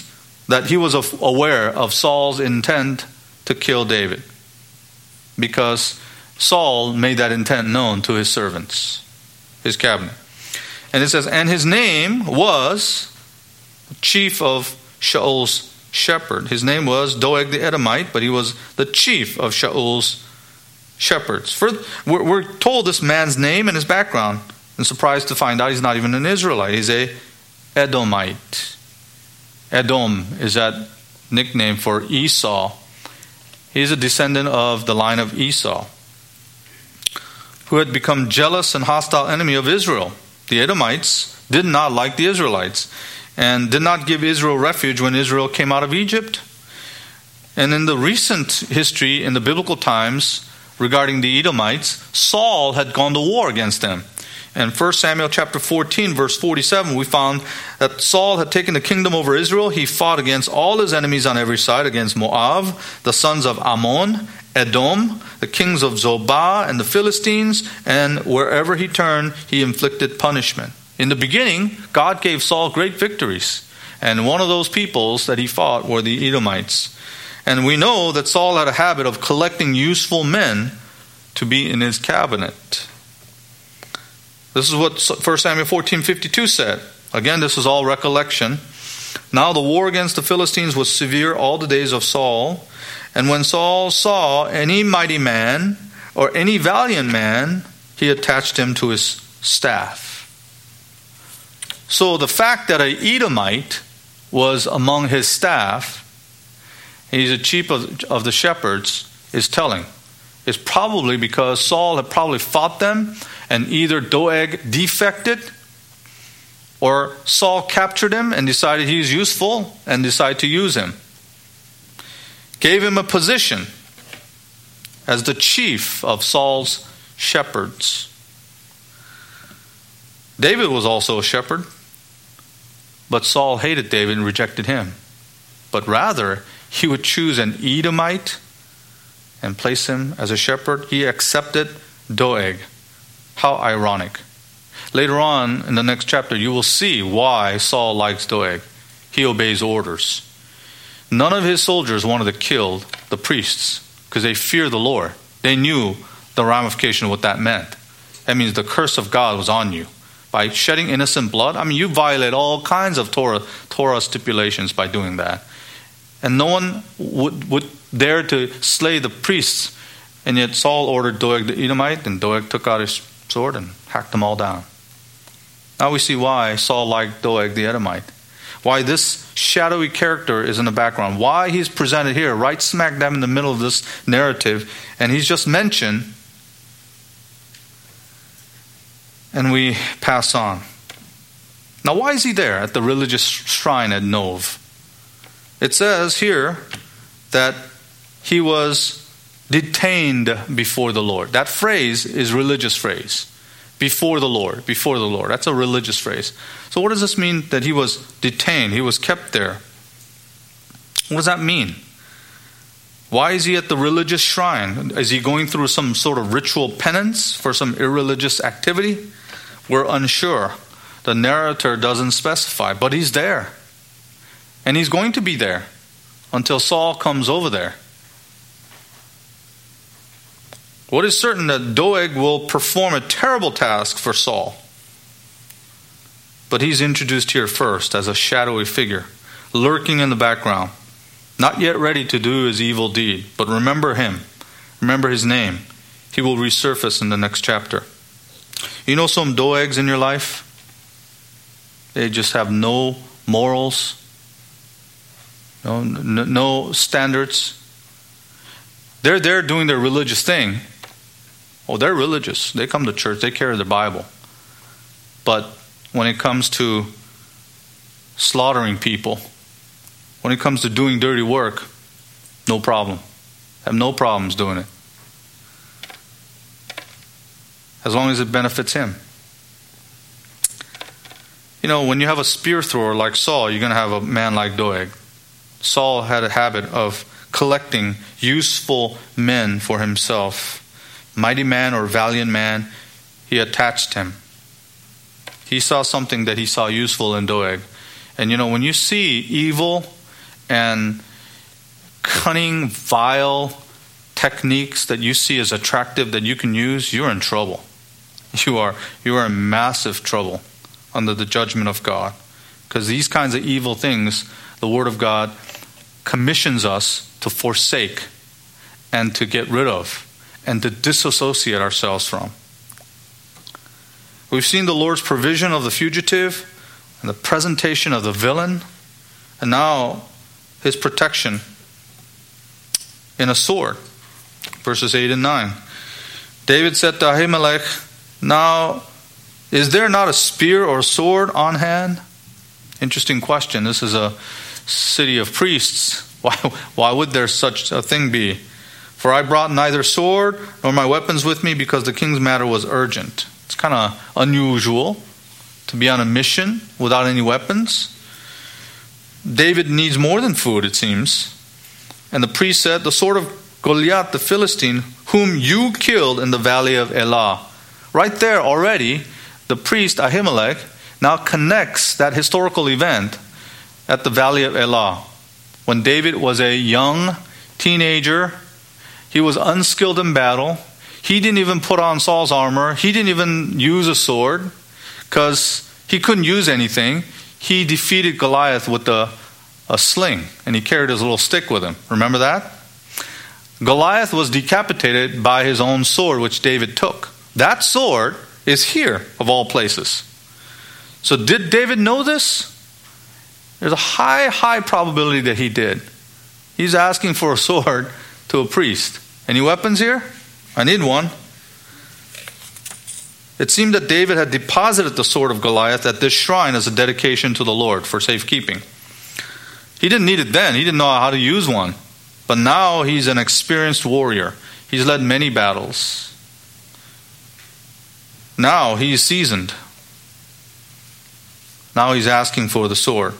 [SPEAKER 1] that he was aware of Saul's intent to kill David, because Saul made that intent known to his servants, his cabinet. And it says, and his name was chief of Shaul's shepherd. His name was Doeg the Edomite, but he was the chief of Shaul's shepherds. For, we're, we're told this man's name and his background, and surprised to find out he's not even an Israelite. He's a Edomite. Edom is that nickname for Esau. He's a descendant of the line of Esau, who had become jealous and hostile enemy of Israel. The Edomites did not like the Israelites and did not give Israel refuge when Israel came out of Egypt. And in the recent history, in the biblical times, regarding the Edomites, Saul had gone to war against them. In First Samuel chapter fourteen, verse forty-seven, we found that Saul had taken the kingdom over Israel. He fought against all his enemies on every side, against Moab, the sons of Ammon, Edom, the kings of Zobah, and the Philistines, and wherever he turned, he inflicted punishment. In the beginning, God gave Saul great victories, and one of those peoples that he fought were the Edomites. And we know that Saul had a habit of collecting useful men to be in his cabinet. This is what First Samuel fourteen fifty-two said. Again, this is all recollection. Now the war against the Philistines was severe all the days of Saul. And when Saul saw any mighty man or any valiant man, he attached him to his staff. So the fact that an Edomite was among his staff, he's a chief of, of the shepherds, is telling. It's probably because Saul had probably fought them, and either Doeg defected, or Saul captured him and decided he's useful and decided to use him. Gave him a position as the chief of Saul's shepherds. David was also a shepherd, but Saul hated David and rejected him. But rather, he would choose an Edomite and place him as a shepherd. He accepted Doeg. How ironic. Later on in the next chapter, you will see why Saul likes Doeg. He obeys orders. None of his soldiers wanted to kill the priests because they feared the Lord. They knew the ramification of what that meant. That means the curse of God was on you. By shedding innocent blood, I mean, you violate all kinds of Torah, Torah stipulations by doing that. And no one would, would dare to slay the priests. And yet Saul ordered Doeg the Edomite, and Doeg took out his sword and hacked them all down. Now we see why Saul liked Doeg the Edomite. Why this shadowy character is in the background. Why he's presented here, right smack dab in the middle of this narrative. And he's just mentioned. And we pass on. Now why is he there at the religious shrine at Nov? It says here that he was detained before the Lord. That phrase is religious phrase. Before the Lord. Before the Lord. That's a religious phrase. So what does this mean that he was detained? He was kept there. What does that mean? Why is he at the religious shrine? Is he going through some sort of ritual penance for some irreligious activity? We're unsure. The narrator doesn't specify, but he's there. And he's going to be there until Saul comes over there. What is certain that Doeg will perform a terrible task for Saul. But he's introduced here first as a shadowy figure, lurking in the background, not yet ready to do his evil deed. But remember him. Remember his name. He will resurface in the next chapter. You know some Doegs in your life? They just have no morals, no, no standards. They're there doing their religious thing. Oh, they're religious. They come to church. They carry the Bible. But when it comes to slaughtering people, when it comes to doing dirty work, no problem. Have no problems doing it. As long as it benefits him. You know, when you have a spear thrower like Saul, you're going to have a man like Doeg. Saul had a habit of collecting useful men for himself. Mighty man or valiant man, he attached him. He saw something that he saw useful in Doeg. And you know, when you see evil and cunning, vile techniques that you see as attractive that you can use, you're in trouble. You are, you are in massive trouble under the judgment of God. Because these kinds of evil things, the Word of God commissions us to forsake and to get rid of and to disassociate ourselves from. We've seen the Lord's provision of the fugitive and the presentation of the villain, and now his protection in a sword. Verses eight and nine. David said to Ahimelech, "Now, is there not a spear or sword on hand?" Interesting question. This is a city of priests. Why, why would there such a thing be? "For I brought neither sword nor my weapons with me because the king's matter was urgent." It's kind of unusual to be on a mission without any weapons. David needs more than food, it seems. And the priest said, "The sword of Goliath the Philistine, whom you killed in the valley of Elah." Right there already, the priest Ahimelech now connects that historical event at the valley of Elah. When David was a young teenager, he was unskilled in battle. He didn't even put on Saul's armor. He didn't even use a sword because he couldn't use anything. He defeated Goliath with a, a sling, and he carried his little stick with him. Remember that? Goliath was decapitated by his own sword, which David took. That sword is here, of all places. So did David know this? There's a high, high probability that he did. He's asking for a sword to a priest. Any weapons here? I need one. It seemed that David had deposited the sword of Goliath at this shrine as a dedication to the Lord for safekeeping. He didn't need it then. He didn't know how to use one. But now he's an experienced warrior. He's led many battles. Now he's seasoned. Now he's asking for the sword.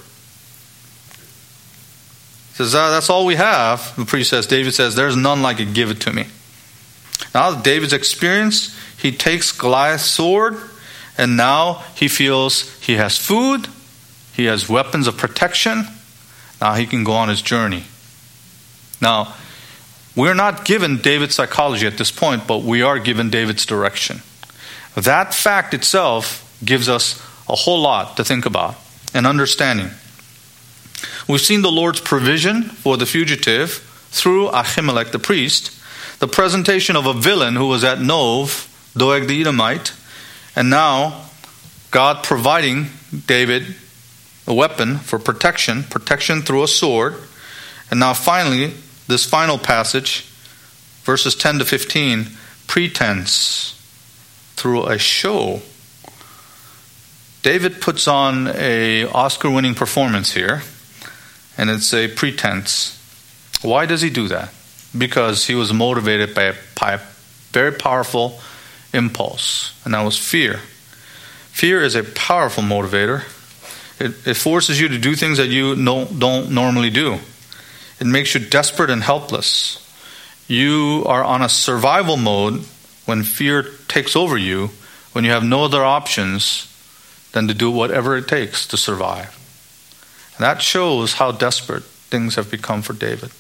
[SPEAKER 1] He says, ah, that's all we have. The priest says, David says, there's none like it, give it to me. Now David's experience, he takes Goliath's sword, and now he feels he has food, he has weapons of protection. Now he can go on his journey. Now, we're not given David's psychology at this point, but we are given David's direction. That fact itself gives us a whole lot to think about and understanding. We've seen the Lord's provision for the fugitive through Ahimelech the priest, the presentation of a villain who was at Nov, Doeg the Edomite, and now God providing David a weapon for protection, protection through a sword. And now finally, this final passage, verses ten to fifteen, pretense through a show. David puts on a Oscar-winning performance here, and it's a pretense. Why does he do that? Because he was motivated by a, by a very powerful impulse, and that was fear. Fear is a powerful motivator. It, it forces you to do things that you no, don't normally do. It makes you desperate and helpless. You are on a survival mode when fear takes over you, when you have no other options than to do whatever it takes to survive. And that shows how desperate things have become for David.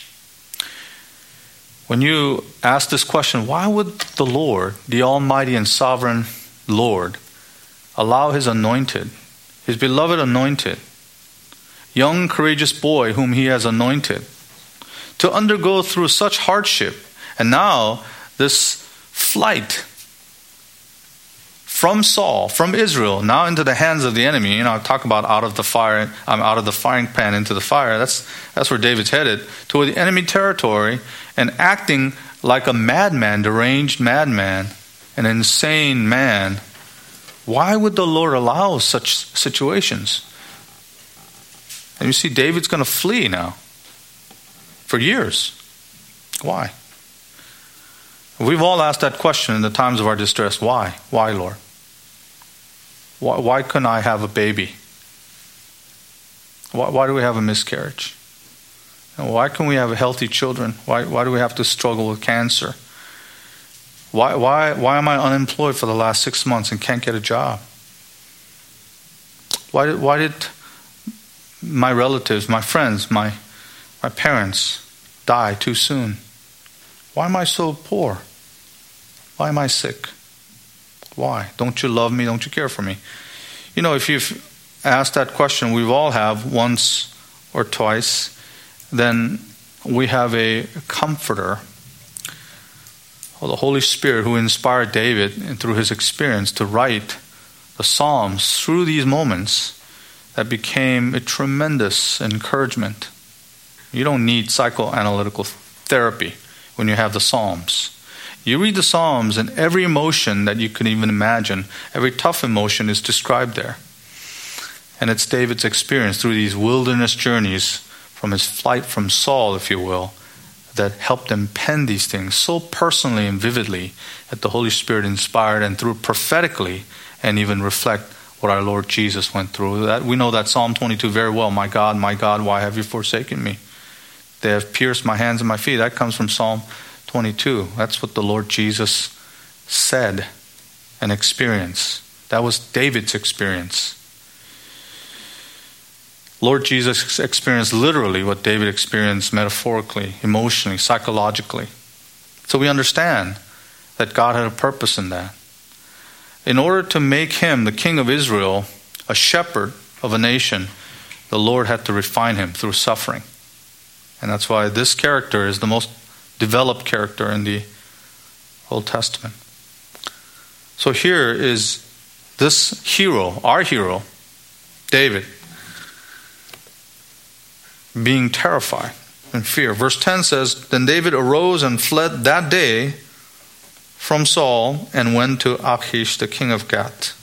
[SPEAKER 1] When you ask this question, why would the Lord, the Almighty and Sovereign Lord, allow His anointed, His beloved anointed, young courageous boy whom He has anointed, to undergo through such hardship, and now this flight from Saul, from Israel, now into the hands of the enemy? You know, I talk about out of the fire, I'm out of the firing pan into the fire. That's that's where David's headed, to the enemy territory, and acting like a madman, deranged madman, an insane man. Why would the Lord allow such situations? And you see, David's going to flee now for years. Why? We've all asked that question in the times of our distress. Why? Why, Lord? Why, why couldn't I have a baby? Why, why do we have a miscarriage? And why can we have healthy children? Why, why do we have to struggle with cancer? Why, why, why am I unemployed for the last six months and can't get a job? Why did, why did my relatives, my friends, my My parents die too soon. Why am I so poor? Why am I sick? Why? Don't you love me? Don't you care for me? You know, if you've asked that question, we all have once or twice, then we have a comforter, or the Holy Spirit, who inspired David and through his experience to write the Psalms through these moments that became a tremendous encouragement. You don't need psychoanalytical therapy when you have the Psalms. You read the Psalms and every emotion that you can even imagine, every tough emotion is described there. And it's David's experience through these wilderness journeys from his flight from Saul, if you will, that helped him pen these things so personally and vividly that the Holy Spirit inspired and through prophetically and even reflect what our Lord Jesus went through. That we know that Psalm twenty-two very well. My God, my God, why have you forsaken me? They have pierced my hands and my feet. That comes from Psalm twenty-two. That's what the Lord Jesus said and experienced. That was David's experience. Lord Jesus experienced literally what David experienced metaphorically, emotionally, psychologically. So we understand that God had a purpose in that. In order to make him the king of Israel, a shepherd of a nation, the Lord had to refine him through suffering. And that's why this character is the most developed character in the Old Testament. So here is this hero, our hero, David, being terrified and fear. Verse ten says, Then David arose and fled that day from Saul and went to Achish, the king of Gath.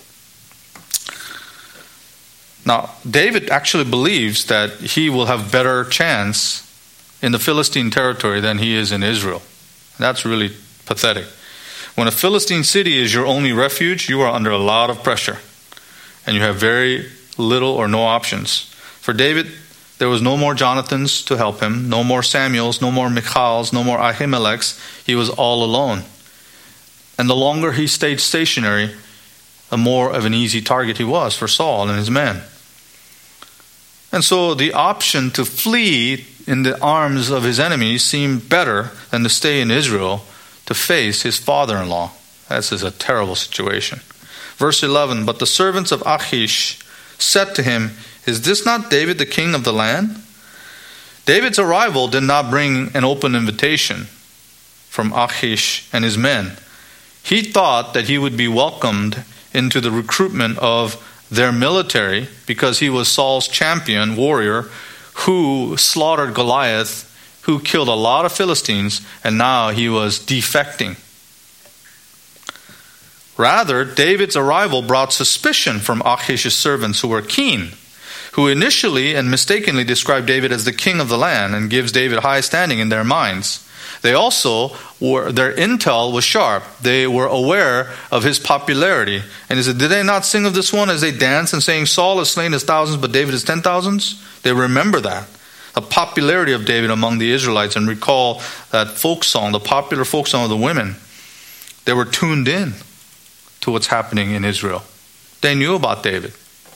[SPEAKER 1] Now, David actually believes that he will have better chance in the Philistine territory than he is in Israel. That's really pathetic. When a Philistine city is your only refuge, you are under a lot of pressure. And you have very little or no options. For David, there was no more Jonathans to help him, no more Samuels, no more Michals, no more Ahimelechs. He was all alone. And the longer he stayed stationary, the more of an easy target he was for Saul and his men. And so the option to flee in the arms of his enemies seemed better than to stay in Israel to face his father-in-law. This is a terrible situation. Verse eleven, But the servants of Achish said to him, Is this not David the king of the land? David's arrival did not bring an open invitation from Achish and his men. He thought that he would be welcomed into the recruitment of their military because he was Saul's champion warrior who slaughtered Goliath, who killed a lot of Philistines, and now he was defecting. Rather, David's arrival brought suspicion from Achish's servants who were keen, who initially and mistakenly described David as the king of the land and gives David high standing in their minds. They also were, their intel was sharp. They were aware of his popularity. And he said, Did they not sing of this one as they dance and saying, Saul has slain his thousands, but David his ten thousands? They remember that. The popularity of David among the Israelites, and recall that folk song, the popular folk song of the women. They were tuned in to what's happening in Israel. They knew about David.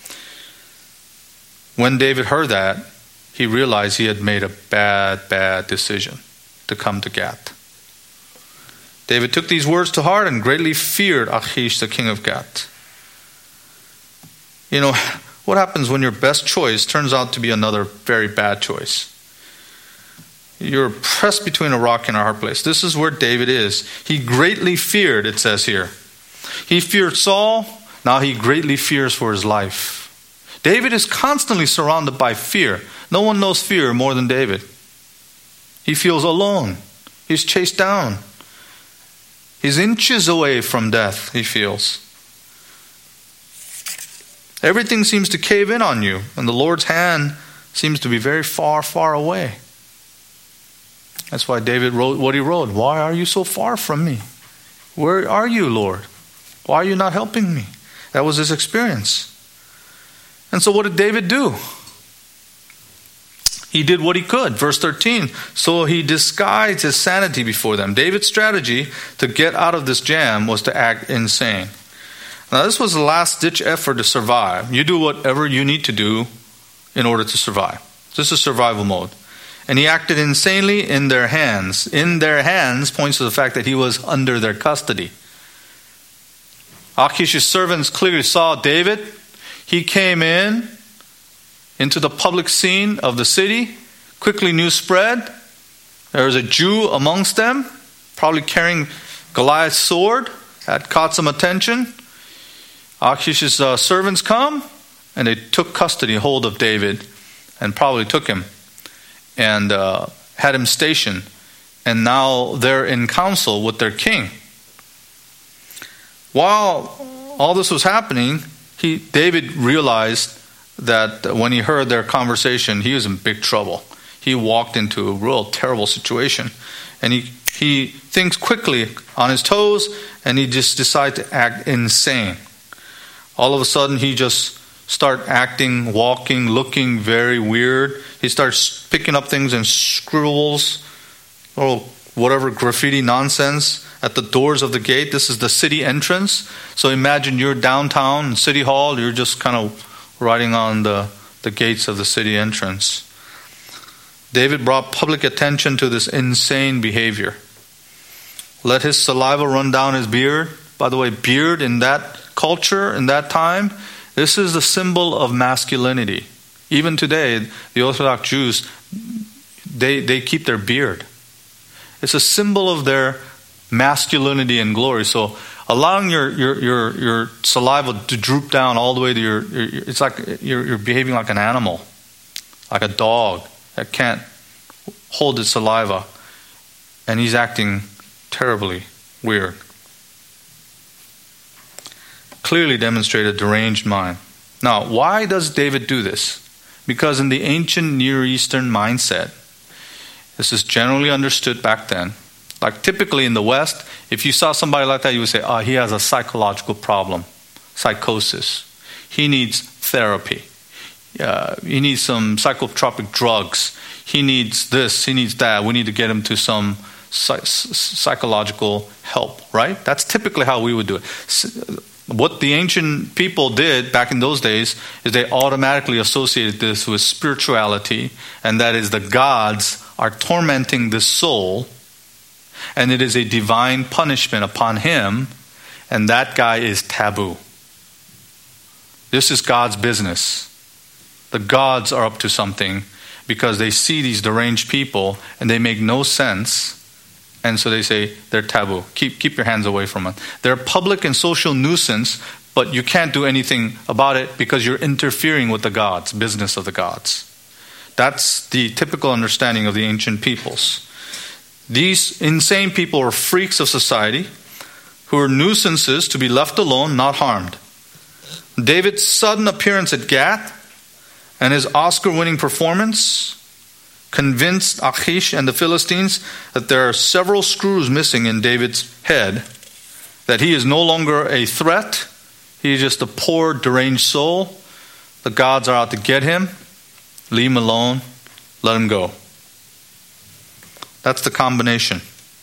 [SPEAKER 1] When David heard that, he realized he had made a bad, bad decision to come to Gath. David took these words to heart and greatly feared Achish, the king of Gath. You know, what happens when your best choice turns out to be another very bad choice? You're pressed between a rock and a hard place. This is where David is. He greatly feared, it says here. He feared Saul, now he greatly fears for his life. David is constantly surrounded by fear. No one knows fear more than David. He feels alone. He's chased down. He's inches away from death, he feels. Everything seems to cave in on you, and the Lord's hand seems to be very far, far away. That's why David wrote what he wrote. Why are you so far from me? Where are you, Lord? Why are you not helping me? That was his experience. And so what did David do? He did what he could. Verse thirteen, so he disguised his sanity before them. David's strategy to get out of this jam was to act insane. Now this was the last-ditch effort to survive. You do whatever you need to do in order to survive. This is survival mode. and he acted insanely in their hands. In their hands points to the fact that he was under their custody. Achish's servants clearly saw David. He came in into the public scene of the city. Quickly news spread. There was a Jew amongst them, probably carrying Goliath's sword, had caught some attention. Achish's uh, servants come, and they took custody, hold of David, and probably took him and uh, had him stationed. And now they're in council with their king. While all this was happening, he, David realized that when he heard their conversation, he was in big trouble. He walked into a real terrible situation. And he, he thinks quickly on his toes, and he just decides to act insane. All of a sudden, he just starts acting, walking, looking very weird. He starts picking up things and scribbles, or whatever graffiti nonsense at the doors of the gate. This is the city entrance. So imagine you're downtown, City Hall. You're just kind of writing on the, the gates of the city entrance. David brought public attention to this insane behavior. Let his saliva run down his beard. By the way, beard in that culture, in that time, this is the symbol of masculinity. Even today, the Orthodox Jews, they, they keep their beard. It's a symbol of their masculinity and glory. So allowing your your your, your saliva to droop down all the way to your, your it's like you're, you're behaving like an animal, like a dog that can't hold its saliva, and he's acting terribly weird. Clearly demonstrated deranged mind. Now, why does David do this? Because in the ancient Near Eastern mindset, this is generally understood back then. Like typically in the West, if you saw somebody like that, you would say, oh, he has a psychological problem, psychosis. He needs therapy. Uh, he needs some psychotropic drugs. He needs this, he needs that. We need to get him to some psych- psychological help, right? That's typically how we would do it. What the ancient people did back in those days is they automatically associated this with spirituality, and that is the gods are tormenting the soul, and it is a divine punishment upon him, and that guy is taboo. This is God's business. The gods are up to something because they see these deranged people and they make no sense, and so they say they're taboo. Keep keep your hands away from it. They're a public and social nuisance, but you can't do anything about it because you're interfering with the gods, business of the gods. That's the typical understanding of the ancient peoples. These insane people are freaks of society who are nuisances to be left alone, not harmed. David's sudden appearance at Gath and his Oscar-winning performance convinced Achish and the Philistines that there are several screws missing in David's head, that he is no longer a threat, he is just a poor, deranged soul. The gods are out to get him. Leave him alone. Let him go. That's the combination.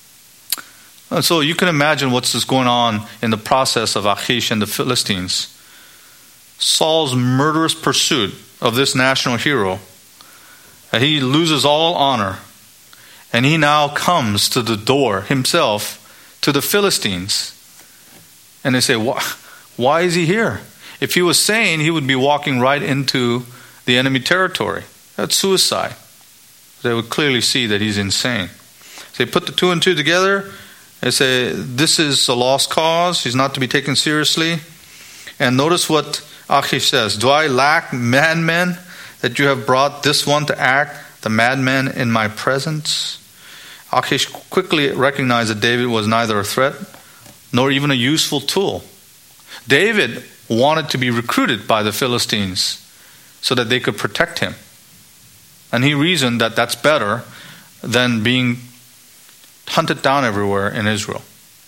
[SPEAKER 1] And so you can imagine what's going on in the process of Achish and the Philistines. Saul's murderous pursuit of this national hero, and he loses all honor, and he now comes to the door himself to the Philistines, and they say, why, why is he here? If he was sane, he would be walking right into the enemy territory. That's suicide. They would clearly see that he's insane. So they put the two and two together. They say, this is a lost cause. He's not to be taken seriously. And notice what Achish says. Do I lack madmen that you have brought this one to act, the madman in my presence? Achish quickly recognized that David was neither a threat nor even a useful tool. David wanted to be recruited by the Philistines so that they could protect him. And he reasoned that that's better than being hunted down everywhere in Israel.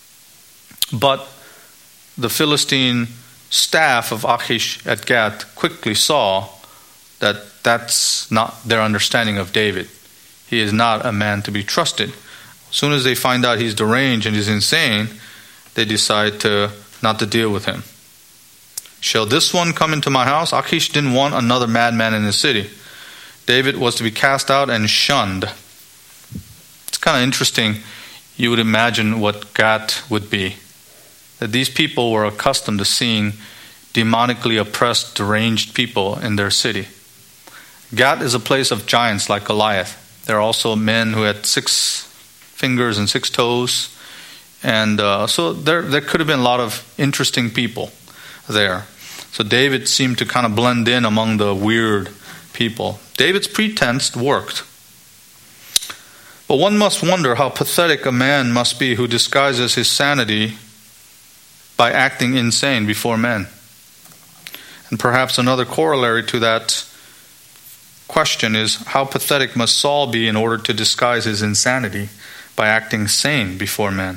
[SPEAKER 1] But the Philistine staff of Achish at Gath quickly saw that that's not their understanding of David. He is not a man to be trusted. As soon as they find out he's deranged and he's insane, they decide to not to deal with him. Shall this one come into my house? Achish didn't want another madman in the city. David was to be cast out and shunned. It's kind of interesting. You would imagine what Gath would be. That these people were accustomed to seeing demonically oppressed, deranged people in their city. Gath is a place of giants like Goliath. There are also men who had six fingers and six toes. And uh, so there, there could have been a lot of interesting people there. So David seemed to kind of blend in among the weird people. David's pretense worked. But one must wonder how pathetic a man must be who disguises his sanity by acting insane before men. And perhaps another corollary to that question is, how pathetic must Saul be in order to disguise his insanity by acting sane before men?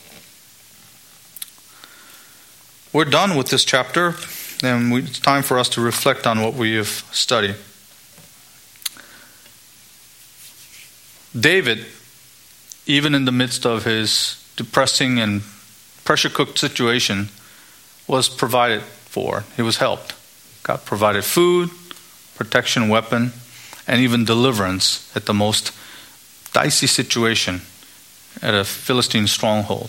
[SPEAKER 1] We're done with this chapter, and it's time for us to reflect on what we have studied. David, even in the midst of his depressing and pressure-cooked situation, was provided for. He was helped. God provided food, protection, weapon, and even deliverance at the most dicey situation at a Philistine stronghold.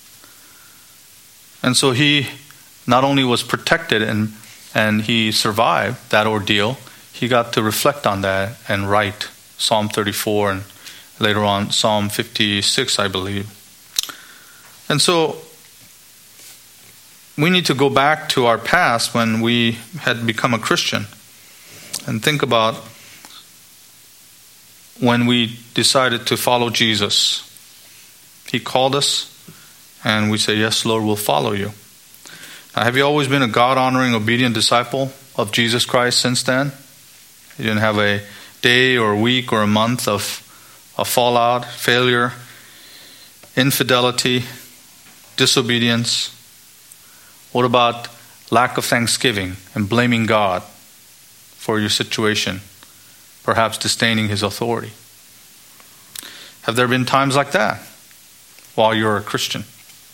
[SPEAKER 1] And so he not only was protected and, and he survived that ordeal, he got to reflect on that and write Psalm thirty-four and later on Psalm fifty-six, I believe. And so we need to go back to our past when we had become a Christian and think about when we decided to follow Jesus. He called us and we say, yes, Lord, we'll follow you. Now, have you always been a God-honoring, obedient disciple of Jesus Christ since then? You didn't have a day or a week or a month of a fallout, failure, infidelity, disobedience? What about lack of thanksgiving and blaming God for your situation, perhaps disdaining His authority? Have there been times like that while you're a Christian?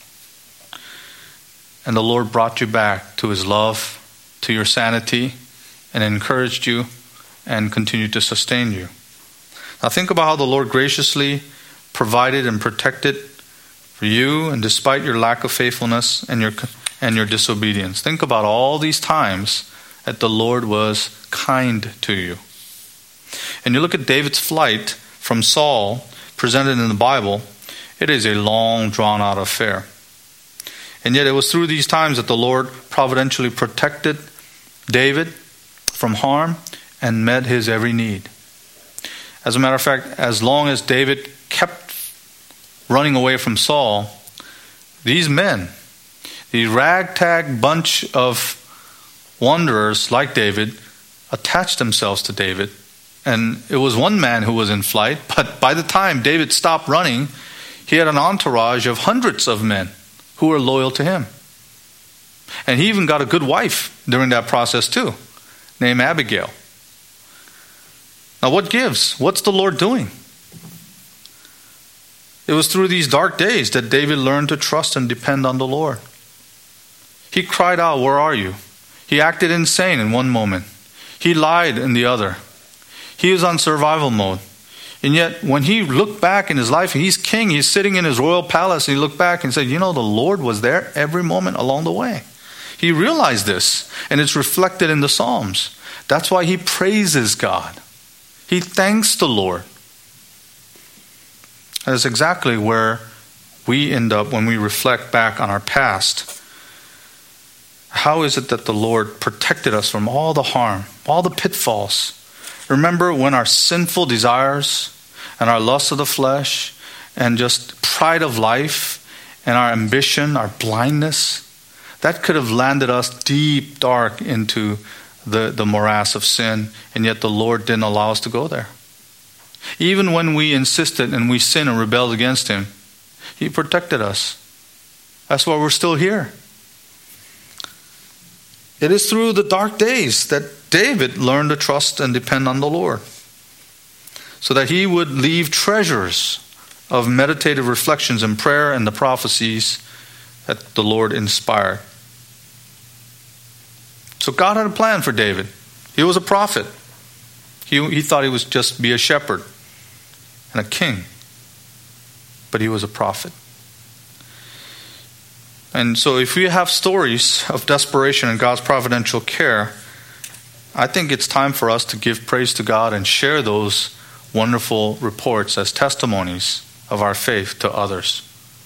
[SPEAKER 1] And the Lord brought you back to His love, to your sanity, and encouraged you and continued to sustain you. Now think about how the Lord graciously provided and protected for you, and despite your lack of faithfulness and your and your disobedience. Think about all these times that the Lord was kind to you. And you look at David's flight from Saul, presented in the Bible, it is a long, drawn-out affair. And yet it was through these times that the Lord providentially protected David from harm and met his every need. As a matter of fact, as long as David kept running away from Saul, these men, the ragtag bunch of wanderers like David, attached themselves to David. And it was one man who was in flight, but by the time David stopped running, he had an entourage of hundreds of men who were loyal to him. And he even got a good wife during that process too, named Abigail. Now what gives? What's the Lord doing? It was through these dark days that David learned to trust and depend on the Lord. He cried out, "Where are you?" He acted insane in one moment. He lied in the other. He was on survival mode. And yet, when he looked back in his life, he's king, he's sitting in his royal palace, and he looked back and said, you know, the Lord was there every moment along the way. He realized this, and it's reflected in the Psalms. That's why he praises God. He thanks the Lord. That's exactly where we end up when we reflect back on our past. How is it that the Lord protected us from all the harm, all the pitfalls? Remember when our sinful desires and our lust of the flesh and just pride of life and our ambition, our blindness, that could have landed us deep, dark into the, the morass of sin, and yet the Lord didn't allow us to go there. Even when we insisted and we sinned and rebelled against Him, He protected us. That's why we're still here. It is through the dark days that David learned to trust and depend on the Lord, so that he would leave treasures of meditative reflections and prayer and the prophecies that the Lord inspired. So God had a plan for David. He was a prophet. He, he thought he was just be a shepherd and a king. But he was a prophet. And so if we have stories of desperation and God's providential care, I think it's time for us to give praise to God and share those wonderful reports as testimonies of our faith to others.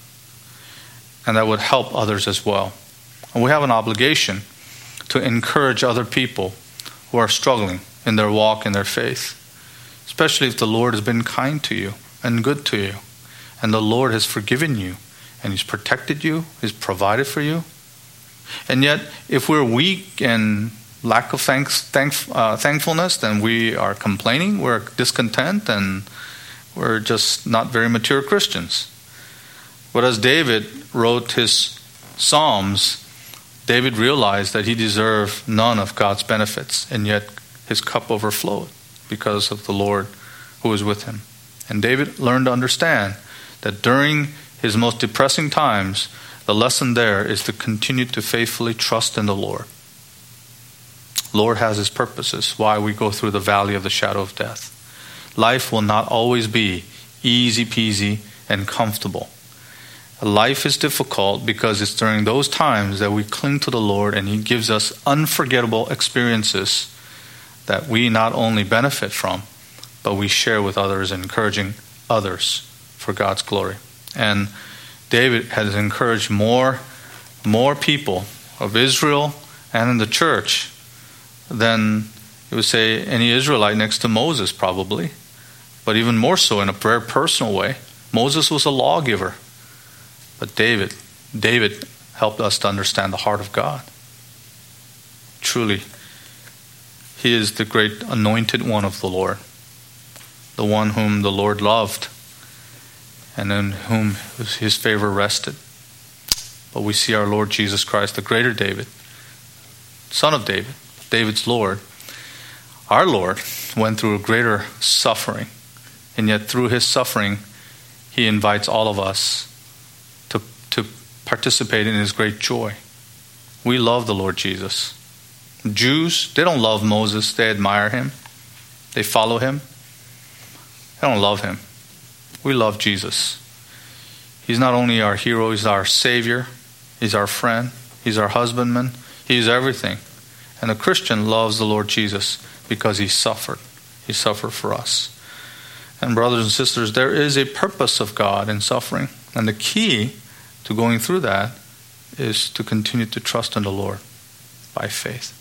[SPEAKER 1] And that would help others as well. And we have an obligation to encourage other people who are struggling in their walk, in their faith. Especially if the Lord has been kind to you and good to you. And the Lord has forgiven you. And He's protected you. He's provided for you. And yet, if we're weak and lack of thanks, thank, uh, thankfulness, then we are complaining, we're discontent, and we're just not very mature Christians. But as David wrote his Psalms, David realized that he deserved none of God's benefits, and yet his cup overflowed because of the Lord who was with him. And David learned to understand that during his most depressing times, the lesson there is to continue to faithfully trust in the Lord. Lord has His purposes, why we go through the valley of the shadow of death. Life will not always be easy peasy and comfortable. Life is difficult because it's during those times that we cling to the Lord and He gives us unforgettable experiences that we not only benefit from, but we share with others, encouraging others for God's glory. And David has encouraged more, more people of Israel and in the church than, you would say, any Israelite next to Moses probably. But even more so in a very personal way. Moses was a lawgiver. But David, David helped us to understand the heart of God. Truly, he is the great anointed one of the Lord. The one whom the Lord loved and in whom His favor rested. But we see our Lord Jesus Christ, the greater David, son of David, David's Lord. Our Lord went through a greater suffering, and yet through His suffering, He invites all of us to, to participate in His great joy. We love the Lord Jesus. Jews, they don't love Moses, they admire him. They follow him. They don't love him. We love Jesus. He's not only our hero, He's our Savior, He's our friend, He's our husbandman, He's everything. And a Christian loves the Lord Jesus because He suffered. He suffered for us. And brothers and sisters, there is a purpose of God in suffering. And the key to going through that is to continue to trust in the Lord by faith.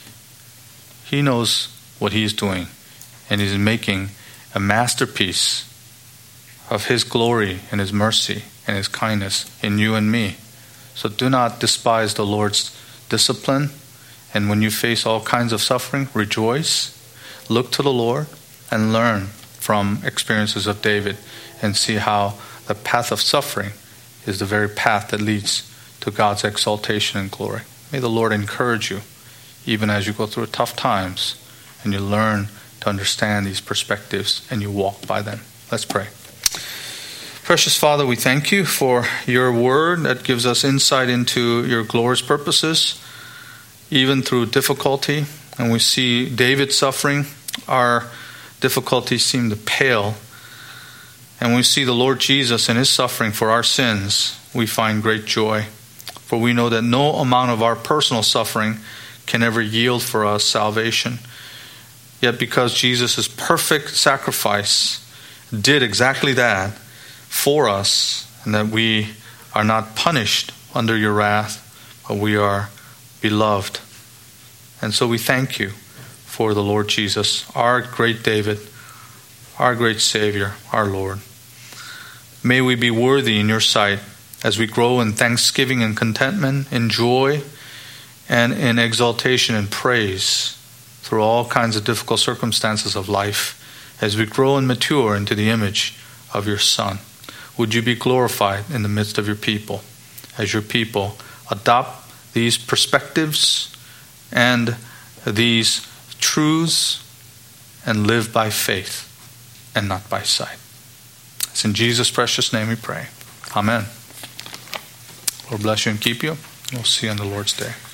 [SPEAKER 1] He knows what He is doing, and He's making a masterpiece of His glory and His mercy and His kindness in you and me. So do not despise the Lord's discipline. And when you face all kinds of suffering, rejoice. Look to the Lord and learn from experiences of David and see how the path of suffering is the very path that leads to God's exaltation and glory. May the Lord encourage you even as you go through tough times and you learn to understand these perspectives and you walk by them. Let's pray. Precious Father, we thank You for Your word that gives us insight into Your glorious purposes, even through difficulty. And we see David's suffering, our difficulties seem to pale. And we see the Lord Jesus and His suffering for our sins, we find great joy. For we know that no amount of our personal suffering can ever yield for us salvation. Yet because Jesus' perfect sacrifice did exactly that for us, and that we are not punished under Your wrath, but we are beloved. And so we thank You for the Lord Jesus, our great David, our great Savior, our Lord. May we be worthy in Your sight as we grow in thanksgiving and contentment, in joy, and in exaltation and praise through all kinds of difficult circumstances of life as we grow and mature into the image of Your Son. Would You be glorified in the midst of Your people as Your people adopt these perspectives and these truths and live by faith and not by sight. It's in Jesus' precious name we pray. Amen. Lord bless you and keep you. We'll see you on the Lord's day.